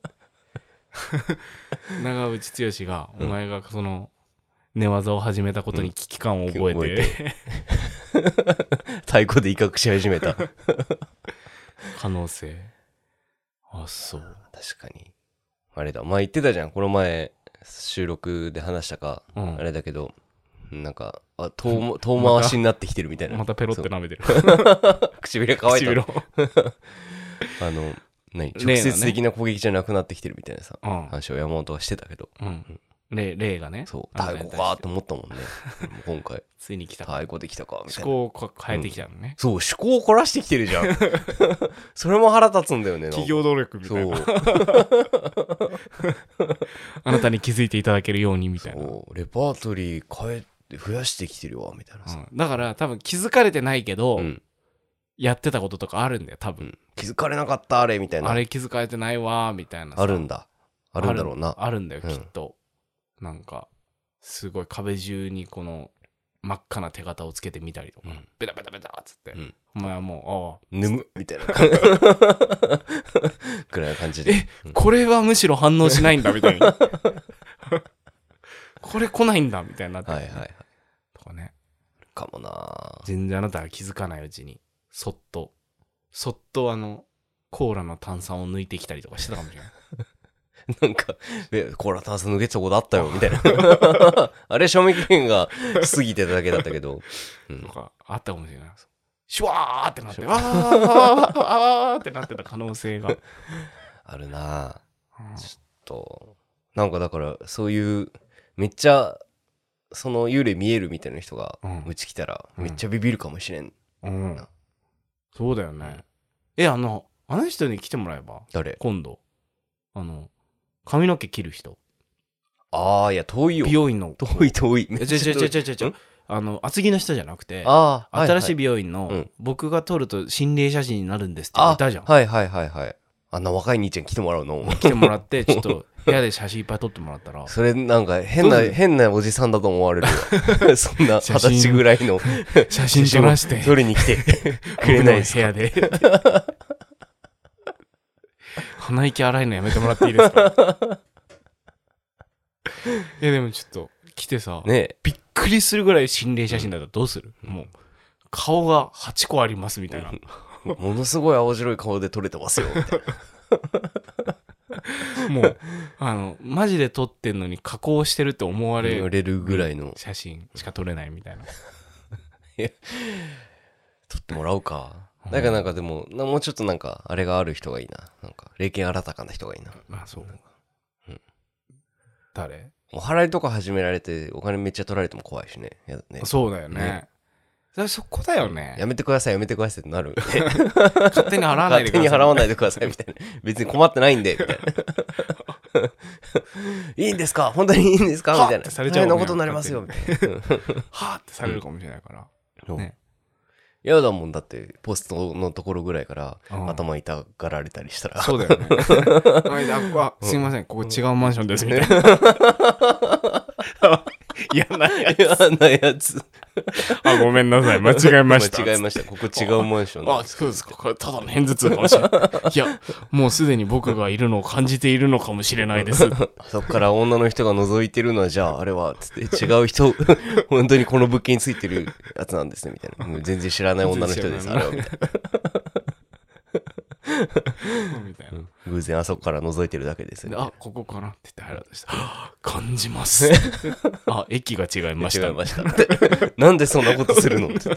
長渕剛が、うん、お前がその寝技を始めたことに危機感を覚えて、うん、覚えて太鼓で威嚇し始めた可能性。あ、そう確かにあれだ、まあ言ってたじゃんこの前収録で話したか、うん、あれだけどなんかあ遠, 遠回しになってきてるみたいな、 またペロって舐めてる唇乾いたのあの何直接的な攻撃じゃなくなってきてるみたいなさ、ね、話を山本はしてたけど、 うん、例, 例がねそう太鼓かと思ったもんね今回ついに来た太鼓できたかみたいな思考を変えてきたのね、うん、 そう思考を凝らしてきてるじゃんそれも腹立つんだよね企業努力みたいなあなたに気づいていただけるようにみたいなそうレパートリー変え増やしてきてるわみたいなさ、 うん、だから多分気づかれてないけど、うん、やってたこととかあるんだよ多分、うん、 気づかれなかったあれみたいなあれ気づかれてないわみたいなさあるんだあるんだろうなあるんだよきっと、うん、なんかすごい壁中にこの真っ赤な手形をつけてみたりとか、うん、ベタベタベタっつって、うん、お前はもうああぬむみたいなくらいな感じでえ、うん、これはむしろ反応しないんだみたいなこれ来ないんだみたいになって、 はいはいはいとかねかもな全然あなたが気づかないうちにそっとそっとあのコーラの炭酸を抜いてきたりとかしてたかもしれないなんかコーラ炭酸抜けてたことあったよみたいなあれ賞味期限が過ぎてただけだったけど、 うん、とかあったかもしれないシュワーってなってわーあーってなってた可能性があるな、うん、ちょっとなんかだからそういうめっちゃその幽霊見えるみたいな人がうち来たらめっちゃビビるかもしれん、 うんうん、そうだよね。えあのあの人に来てもらえば誰今度あの髪の毛切る人ああいや遠いよ美容院の遠い遠いめっちゃ遠いちょちょちょちょあの厚着の人じゃなくてあ新しい美容院の、はいはい、僕が撮ると心霊写真になるんですって言ったじゃんはいはいはいはいあんな若い兄ちゃん来てもらうの来てもらってちょっと部屋で写真いっぱい撮ってもらったらそれなんか変な変なおじさんだと思われるよそんな二十歳ぐらいの写真撮らして撮りに来てくれないですか部屋で鼻息荒いのやめてもらっていいですかいやでもちょっと来てさ、 ね、 びっくりするぐらい心霊写真だったらどうする、うん、もう顔がはちこありますみたいなものすごい青白い顔で撮れてますよみたいなもうあのマジで撮ってんのに加工してるって思われるぐらいの写真しか撮れないみたいな撮ってもらおうかなんかなんかでももうちょっとなんかあれがある人がいいななんか霊験新たかな人がいいなまあそう、うん、誰お祓いとか始められてお金めっちゃ取られても怖いしねやだねそうだよね、ねそこだよねやめてくださいやめてくださいってなる勝手に払わないでください勝手に払わないでくださいみたいな別に困ってないんでみたいないいんですか本当にいいんですかみたいな大変なことになりますよみたいなはぁってされるかもしれないから、 うんね、嫌だもんだってポストのところぐらいから頭痛がられたりしたらそうだよねあすいませんここ違うマンションですみたいな嫌なやつ嫌なやつあごめんなさい間違えました間違えましたここ違うマンションあそうですかこれただの片頭痛かもしれないいやもうすでに僕がいるのを感じているのかもしれないですそっから女の人が覗いてるのはじゃああれはつって違う人本当にこの物件についてるやつなんですねみたいなもう全然知らない女の人ですあれはみたいなみたいな、うん、偶然あそこから覗いてるだけですよ、ね、 あここかなって言って入ろうとした感じますあ駅が違いました違いましたなんでそんなことするのって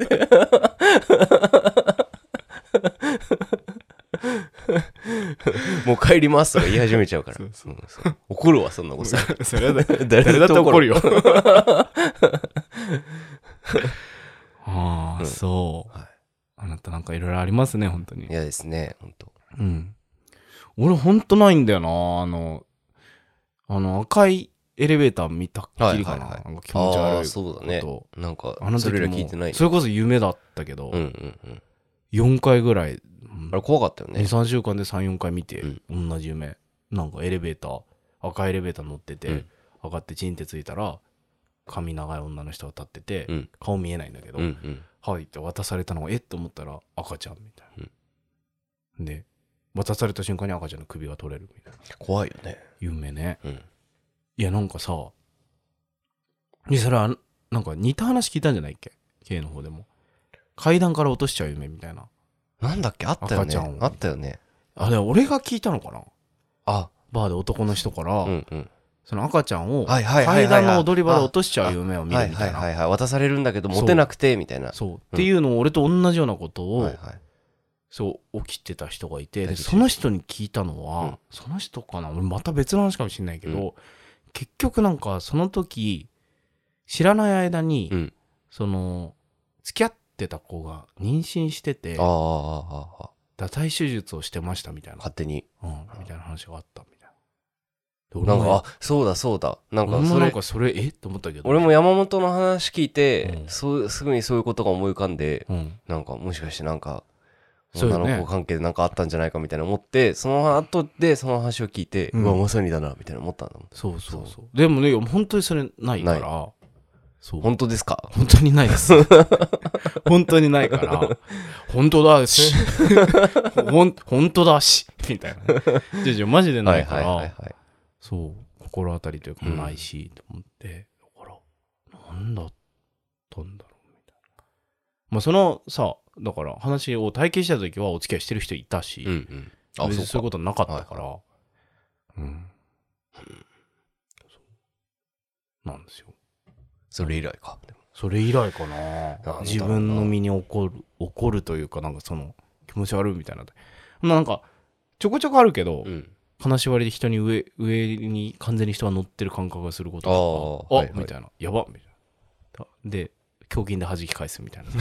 もう帰りますとか言い始めちゃうからそうそう、うん、そう怒るわそんなことそれは誰だって怒るよああ、うん、そう、はい、あなたなんかいろいろありますね本当に嫌ですね本当うん俺ほんとないんだよなあのあの赤いエレベーター見たっきりかな、はいはいはい、なんか気持ち悪いことあそうだねなんかあのそれら聞いてない、ね、 それこそ夢だったけど、うんうんうん、よんかいぐらい、うん、 あれ怖かったよね にさんしゅうかんで さん,よん 回見て、うん、同じ夢なんかエレベーター赤いエレベーター乗ってて、うん、上がってチンってついたら髪長い女の人が立ってて、 うん、 顔見えないんだけど、 うんうん、 はいって渡されたのがえっと思ったら赤ちゃんみたいな、うん、で渡された瞬間に赤ちゃんの首が取れるみたいな。 怖いよね。 夢ね、 うん、 いやなんかさ、いやそれはなんか似た話聞いたんじゃないっけ K の方でも。階段から落としちゃう夢みたいな。 なんだっけあったよね。あったよね。 あれ俺が聞いたのかな。 あ、 バーで男の人から、 うんうん、 その赤ちゃんを階段の踊り場で落としちゃう夢を見るみたいな。 はいはいはいはい、渡されるんだけど持てなくてみたいな。 そう、うん、っていうのを俺と同じようなことを、はいはい、そう起きてた人がいて、でその人に聞いたのは、うん、その人かな、俺また別の話かもしれないけど、うん、結局なんかその時知らない間に、うん、その付き合ってた子が妊娠してて、 あ堕胎手術をしてましたみたいな、 勝手に、 うん、みたいな話があったみたいな。なんか、あ、そうだそうだ、なんかそれ、 俺もなんかそれえと思ったけど、 俺も山本の話聞いて、うん、そうすぐにそういうことが思い浮かんで、うん、なんかもしかしてなんか女の子関係でなんかあったんじゃないかみたいな思って、その後でその話を聞いて、うん、うわまさにだなみたいな思ったんだもん。 そうそうそう。でもね、本当にそれないから。 そう。本当ですか？ 本当にないです。本当にないから。本当だし。ほん本当だしみたいな。じゃじゃマジでないから。はいはいはいはい、そう心当たりというかないし、うん、と思って、だからなんだったんだろうみたいな。まあそのさ。だから話を体験した時はお付き合いしてる人いたし、うんうん、あ別にそういうことなかったから、はいはい、うん、そうなんですよ。 それ以来か。 それ以来かな。自分の身に起こる起こるというか、なんかその気持ち悪いみたいな。なんかちょこちょこあるけど、うん、金縛りで人に上上に完全に人が乗ってる感覚がすることとか、あ、はいはい、みたいな、やばみたいな。で。胸筋で弾き返すみたいな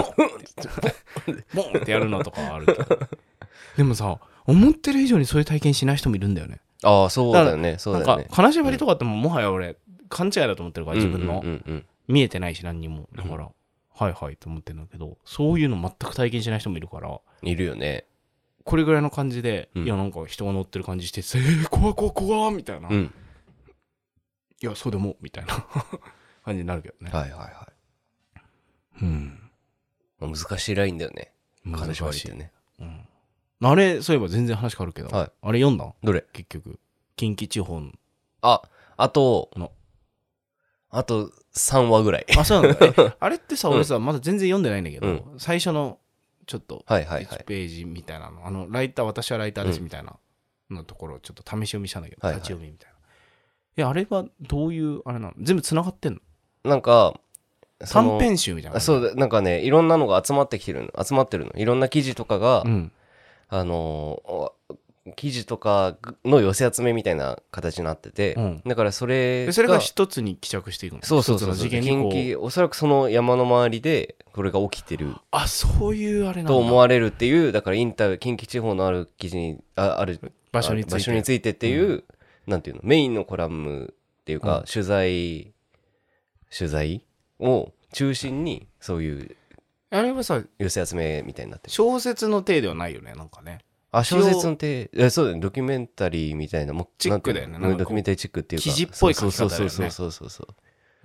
ボンってやるのとかあるけど、でもさ思ってる以上にそういう体験しない人もいるんだよね。 ああそうだよね。そうだよね。 なんか金縛りとかってももはや俺勘違いだと思ってるから自分の、うんうんうんうん、見えてないし何にもだから、うん、はいはいと思ってるんだけど、そういうの全く体験しない人もいるから。 いるよね。 これぐらいの感じで、うん、いやなんか人が乗ってる感じしてえー、怖怖怖みたいな、うん、いやそうでもみたいな感じになるけどね。 はいはいはい。 うん、 難しいラインだよね。金縛りってね、 うん。あれそういえば全然話変わるけど、はい、あれ読んだ？ どれ？ 結局近畿地方の。 あ、あとのあとさんわぐらい。 あ、そうなんだ。あれってさ、俺さまだ全然読んでないんだけど、うん、最初のちょっといちページみたいなの、はいはいはい、あのライター私はライターですみたいなのところをちょっと試し読みしたんだけど、はいはい、立ち読みみたいな。いやあれはどういうあれなの？全部つながってんの？ なんか短編集みたいな。 そうなんかね、いろんなのが集まってきてるの集まってるのいろんな記事とかが、うん、あの記事とかの寄せ集めみたいな形になってて、うん、だからそれがそれが一つに帰着していくの。 そうそうそうそう、近畿おそらくその山の周りでこれが起きてる、 あそういうあれなんだと思われるっていう、だからインタビュー近畿地方のある記事に あ, ある場所について場所についてっていう、うん、なんていうのメインのコラムっていうか、うん、取材取材を中心にそういうあれはさ寄せ集めみたいになってる。 小説の体ではないよねなんかね。 あ小説の体えそうだね、ドキュメンタリーみたいなもチックだよね。 なんかドキュメンタリーチックっていうか記事っぽい書き方だよね。 そうそうそうそう、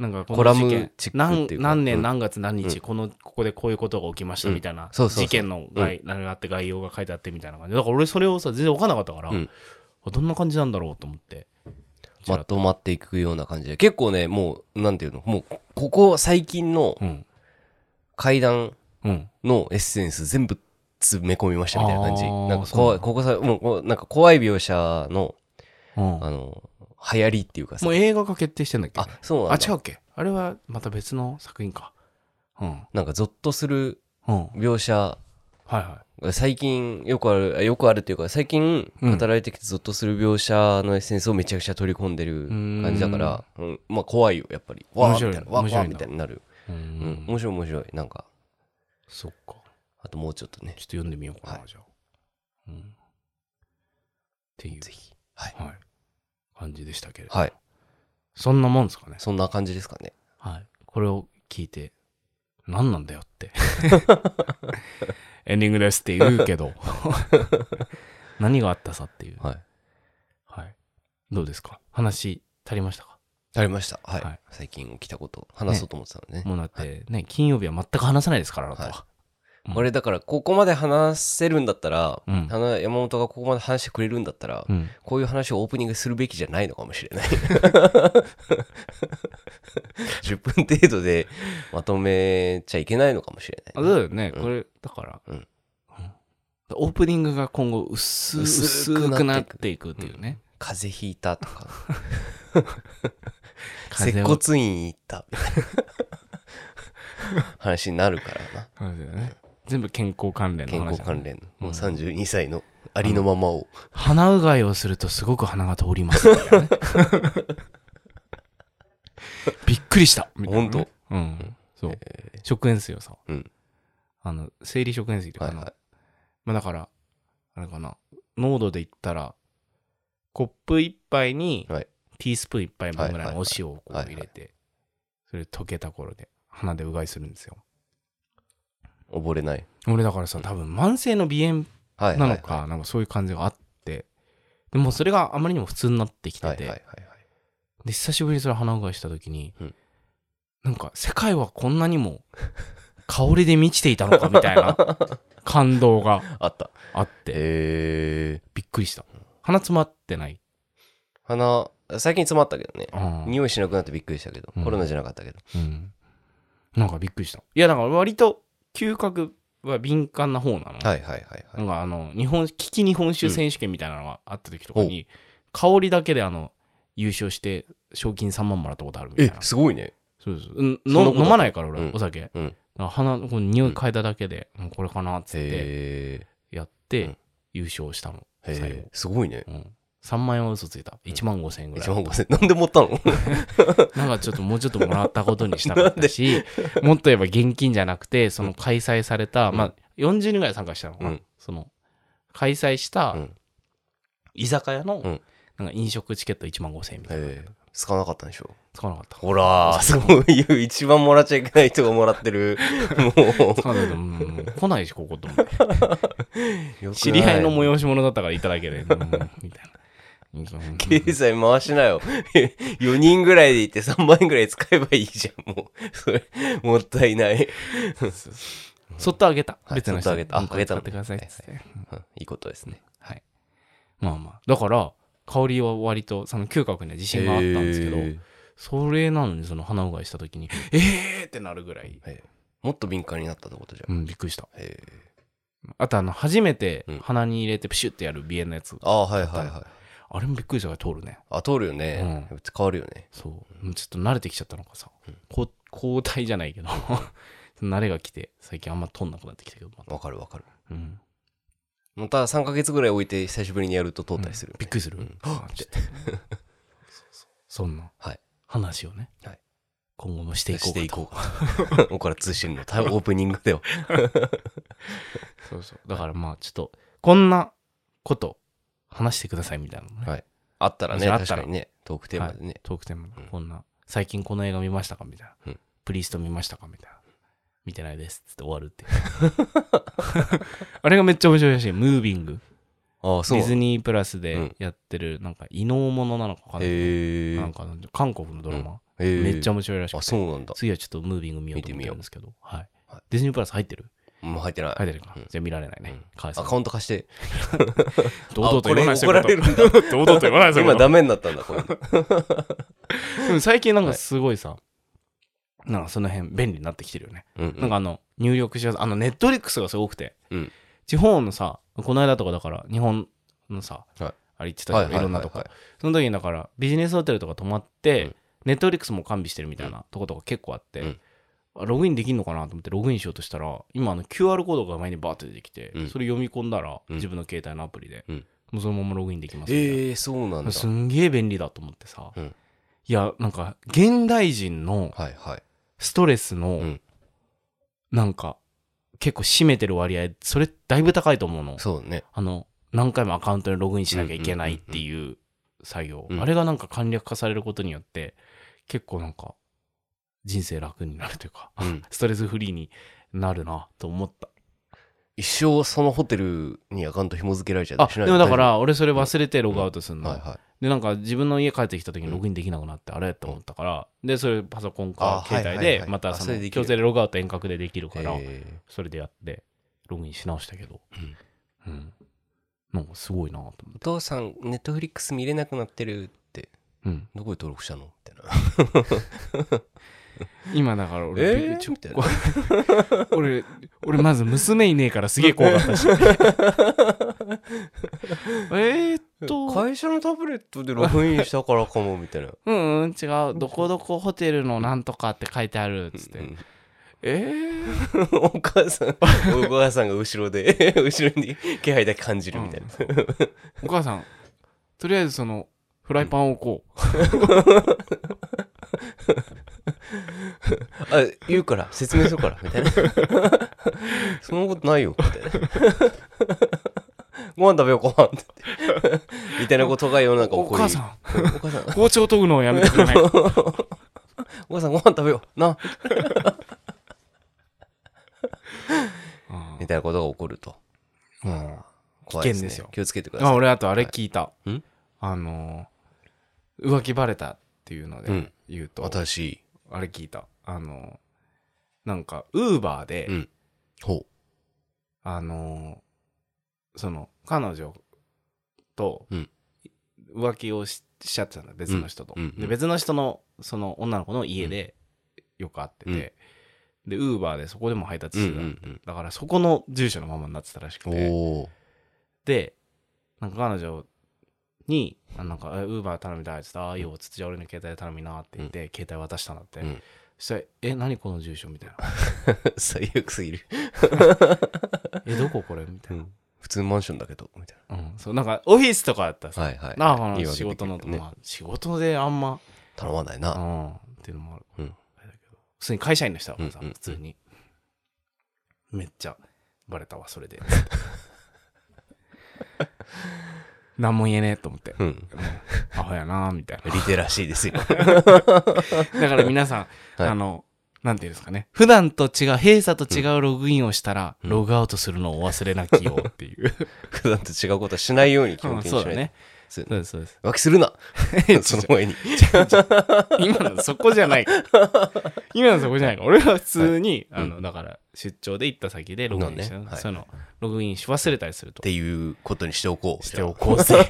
なんかコラムチックっていうか何, 何年何月何日、うん、このここでこういうことが起きましたみたいな、うん、そうそうそう事件の概、うん、何があって概要が書いてあってみたいな感じだから俺それをさ全然分かんなかったから、うん、どんな感じなんだろうと思ってまとまっていくような感じで結構ねもうなんていうのもうここ最近の怪談のエッセンス全部詰め込みましたみたいな感じ、うん、なんか怖いここさもうなんか怖い描写の、うん、あの流行りっていうかさもう映画化決定してんだっけ、ね、 あそうなんだ。 あ違うっけあれはまた別の作品か、 うん、なんかゾッとする描写、うん、 はいはい最近よくあるよくあるっていうか最近語られてきてゾッとする描写のエッセンスをめちゃくちゃ取り込んでる感じだから、うん、まあ怖いよやっぱりわーみたいなわーみたいになる、うん、面白い面白いなんかそっかあともうちょっとねちょっと読んでみようかな、はい、じゃあ、うん、っていうぜひ、はい、 はい、感じでしたけれど、 はい、 そんなもんですかね。 そんな感じですかね。 はい、これを聞いて何なんだよってエンディングですって言うけど何があったさっていう、 はい、 はい、どうですか話足りましたか？ ありました、はい、はい、最近起きたこと話そうと思ってたの ね, ねもうだってね、はい、金曜日は全く話さないですからあなたは、はいうん、俺だからここまで話せるんだったら、うん、山本がここまで話してくれるんだったら、うん、こういう話をオープニングするべきじゃないのかもしれないじゅっぷん程度でまとめちゃいけないのかもしれない、 ね、あそうだよね、うん、これだから、うん、オープニングが今後薄薄くなっていくっていうね、うん、 風邪ひいたとか接骨院行ったみたいな話になるからな。 そうだよね、全部健康関連の話、 健康関連、もうさんじゅうにさいのありのままを、うん、 鼻うがいをするとすごく鼻が通りますみたいな、ね、びっくりしたみたいな、ね、 本当、 うん、そう、えー、食塩水をさ、うん、あの生理食塩水っていうか、はいはい、まあ、だからあれかな、濃度で言ったらコップ一杯にティースプーン一杯分ぐらいのお塩をこう入れて、それ溶けた頃で鼻でうがいするんですよ。 溺れない。 俺だからさ、多分慢性の鼻炎なのか、なんかそういう感じがあって、でもそれがあまりにも普通になってきてて、で久しぶりにそれ鼻うがいした時に、うん、なんか世界はこんなにも香りで満ちていたのかみたいな感動があったあって、 えー、 びっくりした。鼻詰まってない？ 鼻最近詰まったけどね、うん、匂いしなくなってびっくりしたけど、うん、コロナじゃなかったけど、うん、 なんかびっくりした。いやだから割と嗅覚は敏感な方なの。 はいはいはい、はい、 なんかあの日本利き日本酒選手権みたいなのがあった時とかに、うん、香りだけであの優勝して賞金さんまんもらったことあるみたいな。 えすごいね。 そうです、うん、飲まないから俺、うん、お酒、うん、だから鼻この匂い嗅いだだけで、うん、これかなっつってやって、うん、優勝したの。 へすごいね、 うん、さんまんえんは嘘ついた。いちまんごせんえんぐらい、 いちまんごせんえんなんで持ったのなんかちょっともうちょっともらったことにしたかったしもっと言えば現金じゃなくてその開催された、うん、まあよんじゅうにんぐらい参加したのかな、うん、その開催した居酒屋のなんか飲食チケットいちまんごせんえんみたいな。 使わなかったんでしょ。 使わなかった。 ほらーそういう一番もらっちゃいけない人がもらってるもう使わないと、うん、来ないしここと思って知り合いの催し物だったからいただけで、うん、みたいな。 経済回しなよよにんぐらいで行ってさんまんえんぐらい使えばいいじゃん。もうそれもったいないそっとあげた、 はい、別の人そっとあげた、あ、あげたの使ってくださいって、はいはいうん、いいことですね。 はい。まあまあだから香りは割とその嗅覚には自信があったんですけど、それなのにその鼻うがいした時にえーってなるぐらい、 もっと敏感になったってことじゃん。 うん、びっくりした。あとあの初めて鼻に入れてプシュってやる鼻炎のやつ、 うん、あはいはいはい、 あれもびっくりしたから通るね。 あ通るよね、うん、変わるよね。 そう、うん、ちょっと慣れてきちゃったのかさ、うん、こ交代じゃないけど慣れが来て最近あんま通んなくなってきたけど、 わかるわかる、 うん、 またさんかげつぐらい置いて久しぶりにやると通ったりする、ね、 うん、びっくりする、うん、そんな話をね、はい、今後もしていこうかとしていこうかここから通信のオープニングではそうそうだからまあちょっとこんなこと話してくださいみたいなのね、 はい、あったらね、確かにね、トークテーマでね、はい、 トークテーマで、うん、こんな最近この映画見ましたかみたいな、うん、プリースト見ましたかみたいな、見てないですっつって終わるってあれがめっちゃ面白いらしい。ムービング、ああそうディズニープラスでやってる、うん、なんか異能ものなのか分かんないけど、なんか韓国のドラマ、うん、めっちゃ面白いらしくて、 あそうなんだ。 次はちょっとムービング見ようと思ってるんですけど、はい、はい、ディズニープラス入ってる？ もう入ってない。 入ってるか、うん、じゃあ見られないね、うん、 アカウント貸して堂々と言わない。 怒られるんだ堂々と言わない。 今ダメになったんだこれでも最近なんかすごいさ、はい、なんかその辺便利になってきてるよね、うんうん、なんかあの入力しやすい、あのネットフリックスがすごくて、うん、地方のさ、この間とかだから日本のさ、はい、あれ言ってたじゃん、はいはいはいはい、いろんなとこ、その時にだからビジネスホテルとか泊まって、うん、ネットフリックスも完備してるみたいなとことか結構あって、うん、ログインできんのかなと思ってログインしようとしたら、今あの キューアール コードが前にバーって出てきて、うん、それ読み込んだら、うん、自分の携帯のアプリで、うん、もうそのままログインできますみたいな。 えー、そうなんだ。 すんげえ便利だと思ってさ、うん、いやなんか現代人のストレスの、はいはい、なんか結構占めてる割合、それだいぶ高いと思うの。 そうね。 あの何回もアカウントにログインしなきゃいけないっていう作業、あれがなんか簡略化されることによって結構なんか人生楽になるというか、うん、ストレスフリーになるなと思った。 一生そのホテルにアカウント紐付けられちゃう。 あでもだから俺それ忘れてログアウトするの、うんはいはい、 でなんか自分の家帰ってきた時にログインできなくなって、うん、あれと思ったから、でそれパソコンか携帯でまたその強制でログアウト遠隔でできるから、それでやってログインし直したけど、うんうん、なんかすごいなと思って。 お父さんネットフリックス見れなくなってるって、うん、どこで登録したのみたいな今だから俺、 えー、ちょっと俺俺まず娘いねえからすげえ怖かったしえっと会社のタブレットでログインしたからかもみたいなうんうん違うどこどこホテルのなんとかって書いてあるっつって、うん、えー、 お母さんお母さんが後ろで後ろに気配だけ感じるみたいな、うん、 お母さんとりあえずそのフライパンをこうあ言うから説明するからみたいなそんなことないよみたいなご飯食べようご飯ってみたいなことが世の中起こり、 お母さんお母さん包丁研ぐのをやめてくれないお母さんご飯食べようなみたいなことが起こると、 うん、怖いですね。危険ですよ。 気をつけてください。 あ俺あとあれ聞いた、 はい、 あの浮気バレたっていうので言うと、 うん、私あれ聞いたあのなんかウーバーで、 うん、ほうあのその彼女と浮気を し, しちゃってたんだ別の人と、うんうんうん、で別の人のその女の子の家でよく会ってて、うん、でウーバーでそこでも配達してた、うんうんうん、だからそこの住所のままになってたらしくて、でなんか彼女にあなんかウーバー頼みたいって言ったら、ああいいよつってじゃあ俺の携帯で頼みなって言って、うん、携帯渡したんだって、うん、そしたらえ何この住所みたいな最悪すぎるえどここれみたいな、うん、 普通マンションだけどみたいな、 うん、そうなんかオフィスとかだったらさ、 はいはい、 なあの仕事のとか、ねまあ、仕事であんま頼まないな、 うん、っていうのもある、うん、あれだけど普通に会社員の人だからさ、うんうんうん、普通にめっちゃバレたわそれで何も言えねえと思って、うん、アホやなみたいなリテラシーですよだから皆さん、はい、あのなんていうんですかね普段と違う閉鎖と違うログインをしたら、うん、ログアウトするのをお忘れなきよっていう、うん、 普段と違うことはしないように基本的にしない、うん、そうだねそうですそうです浮気するなその前に今のそこじゃない今のそこじゃないか俺は普通に、はい、あのだから出張で行った先でログインして、ねはい、そのログインし忘れたりするとっていうことにしておこうしておこうぜ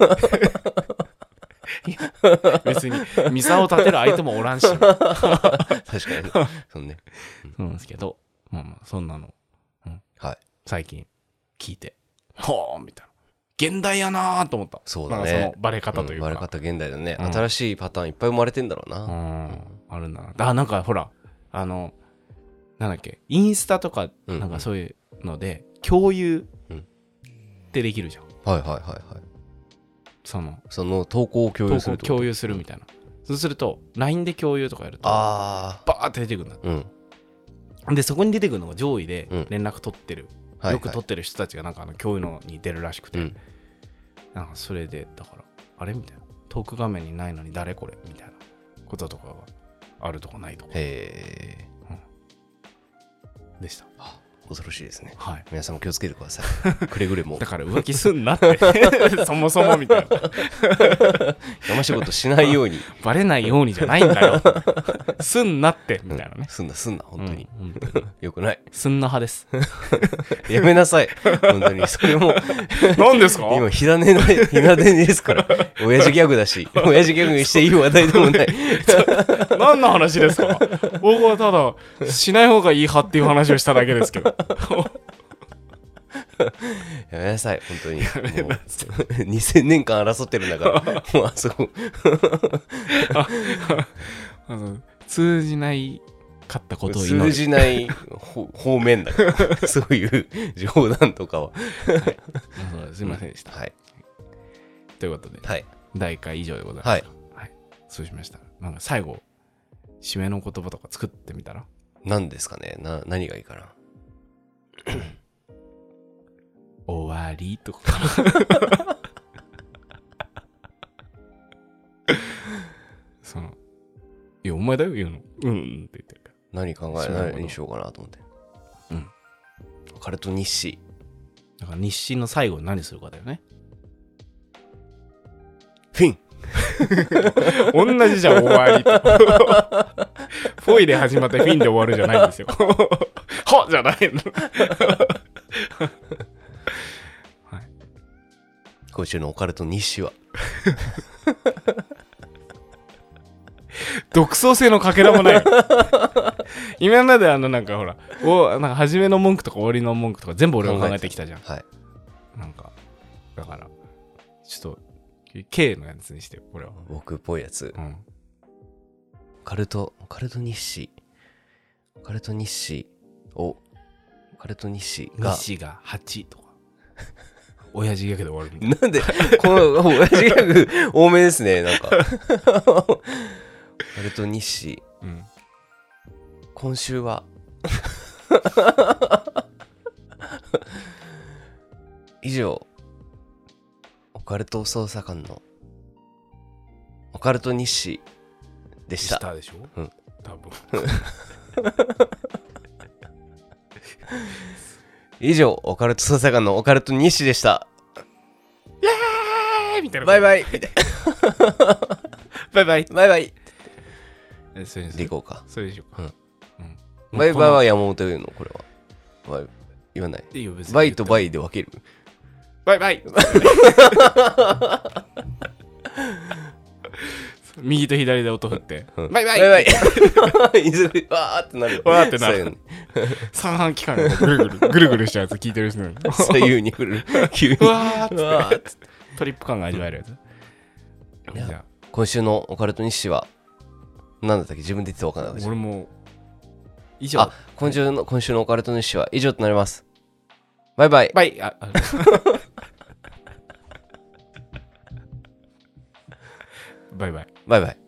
別にミサを立てる相手もおらんし確かにそうね、 うん、そうなんですけどまあまあそんなの、うんはい、最近聞いてほーみたいな現代やなーと思った。 そうだね。 そのバレ方というか、 うん、バレ方現代だね、うん、新しいパターンいっぱい生まれてんだろうな、うんうん、あるんだなあなんかほらあのなんだっけインスタとかなんかそういうので、うん、共有ってできるじゃん、 うん、はいはいはいはいそのその投稿を共有する投稿共有するみたいな、うん、そうすると ライン で共有とかやるとあバーって出てくるんだ、うん、でそこに出てくるのが上位で連絡取ってる、うん、よく取ってる人たちがなんかあの共有のに出るらしくて、うんなんかそれでだからあれみたいなトーク画面にないのに誰これみたいなこととかがあるとかないとかへえ、 うん、でした恐ろしいですね、 はい、 皆さんも気をつけてくださいくれぐれもだから浮気すんなってそもそもみたいなやましいことしないようにバレないようにじゃないんだよすんなってみたいなね、 うん、すんなすんな本当に、うん、本当によくないすんな派ですやめなさい本当にそれも何ですか今ひなねひなねですから親父ギャグだし親父ギャグにしていい話題でもない何の話ですか僕はただしない方がいい派っていう話をしただけですけどやめなさい本当にもうにせんねんかん争ってるんだからもうあそこああの通じないかったことを通じない方面だからそういう冗談とかは、 はい、すいませんでした、うん、はいということで、 はい、 だいいっかい以上でございます、はいはい、そうしましたなんか最後締めの言葉とか作ってみたら何ですかねな何がいいかな終わりとかそのいやお前だよ言うのうんって言ってるから何考え何にしようかなと思ってうん彼と日誌だから日誌の最後に何するかだよねフィン同じじゃん終わりとフォイで始まってフィンで終わるじゃないんですよはじゃないのはい、 今週のオカルト日誌は独創性のかけらもない今まであのなんかほらおなんか初めの文句とか終わりの文句とか全部俺が考えてきたじゃん、 はい、 なんかだからちょっと K のやつにしてこれは僕っぽいやつ、 うん、 オカルトオカルト日誌オカルト日誌をオカルト日誌が日誌がはちとか親父ギャグで終わるみたいな。 なんでこの親父ギャグ多めですねなんかオカルト日誌、うん、今週は以上オカルト捜査官のオカルト日誌でした。 したでしょ、うん、多分以上オカルト捜査官のオカルト日誌でした。 イエーイみたいなバイバイバイバイバイバイえそれでいこうか。 それでしょうか、うんうん、バイバイは山本言うのこれはバイ言わない。 いいよ別にバイとバイで分ける。 バイバイ右と左で音振って、うん、バイバイバイバイわーってなるわーってなる三半規管がぐるぐるぐるぐるしたやつ聞いてる人に左右に振る急にわーってトリップ感が味わえるやつ。 じゃあ今週のオカルト日誌は何だったっけ自分で言って分からなかった。 俺も以上。 あ今週の今週のオカルト日誌は以上となります。バイバイバイああバイバイバイバイ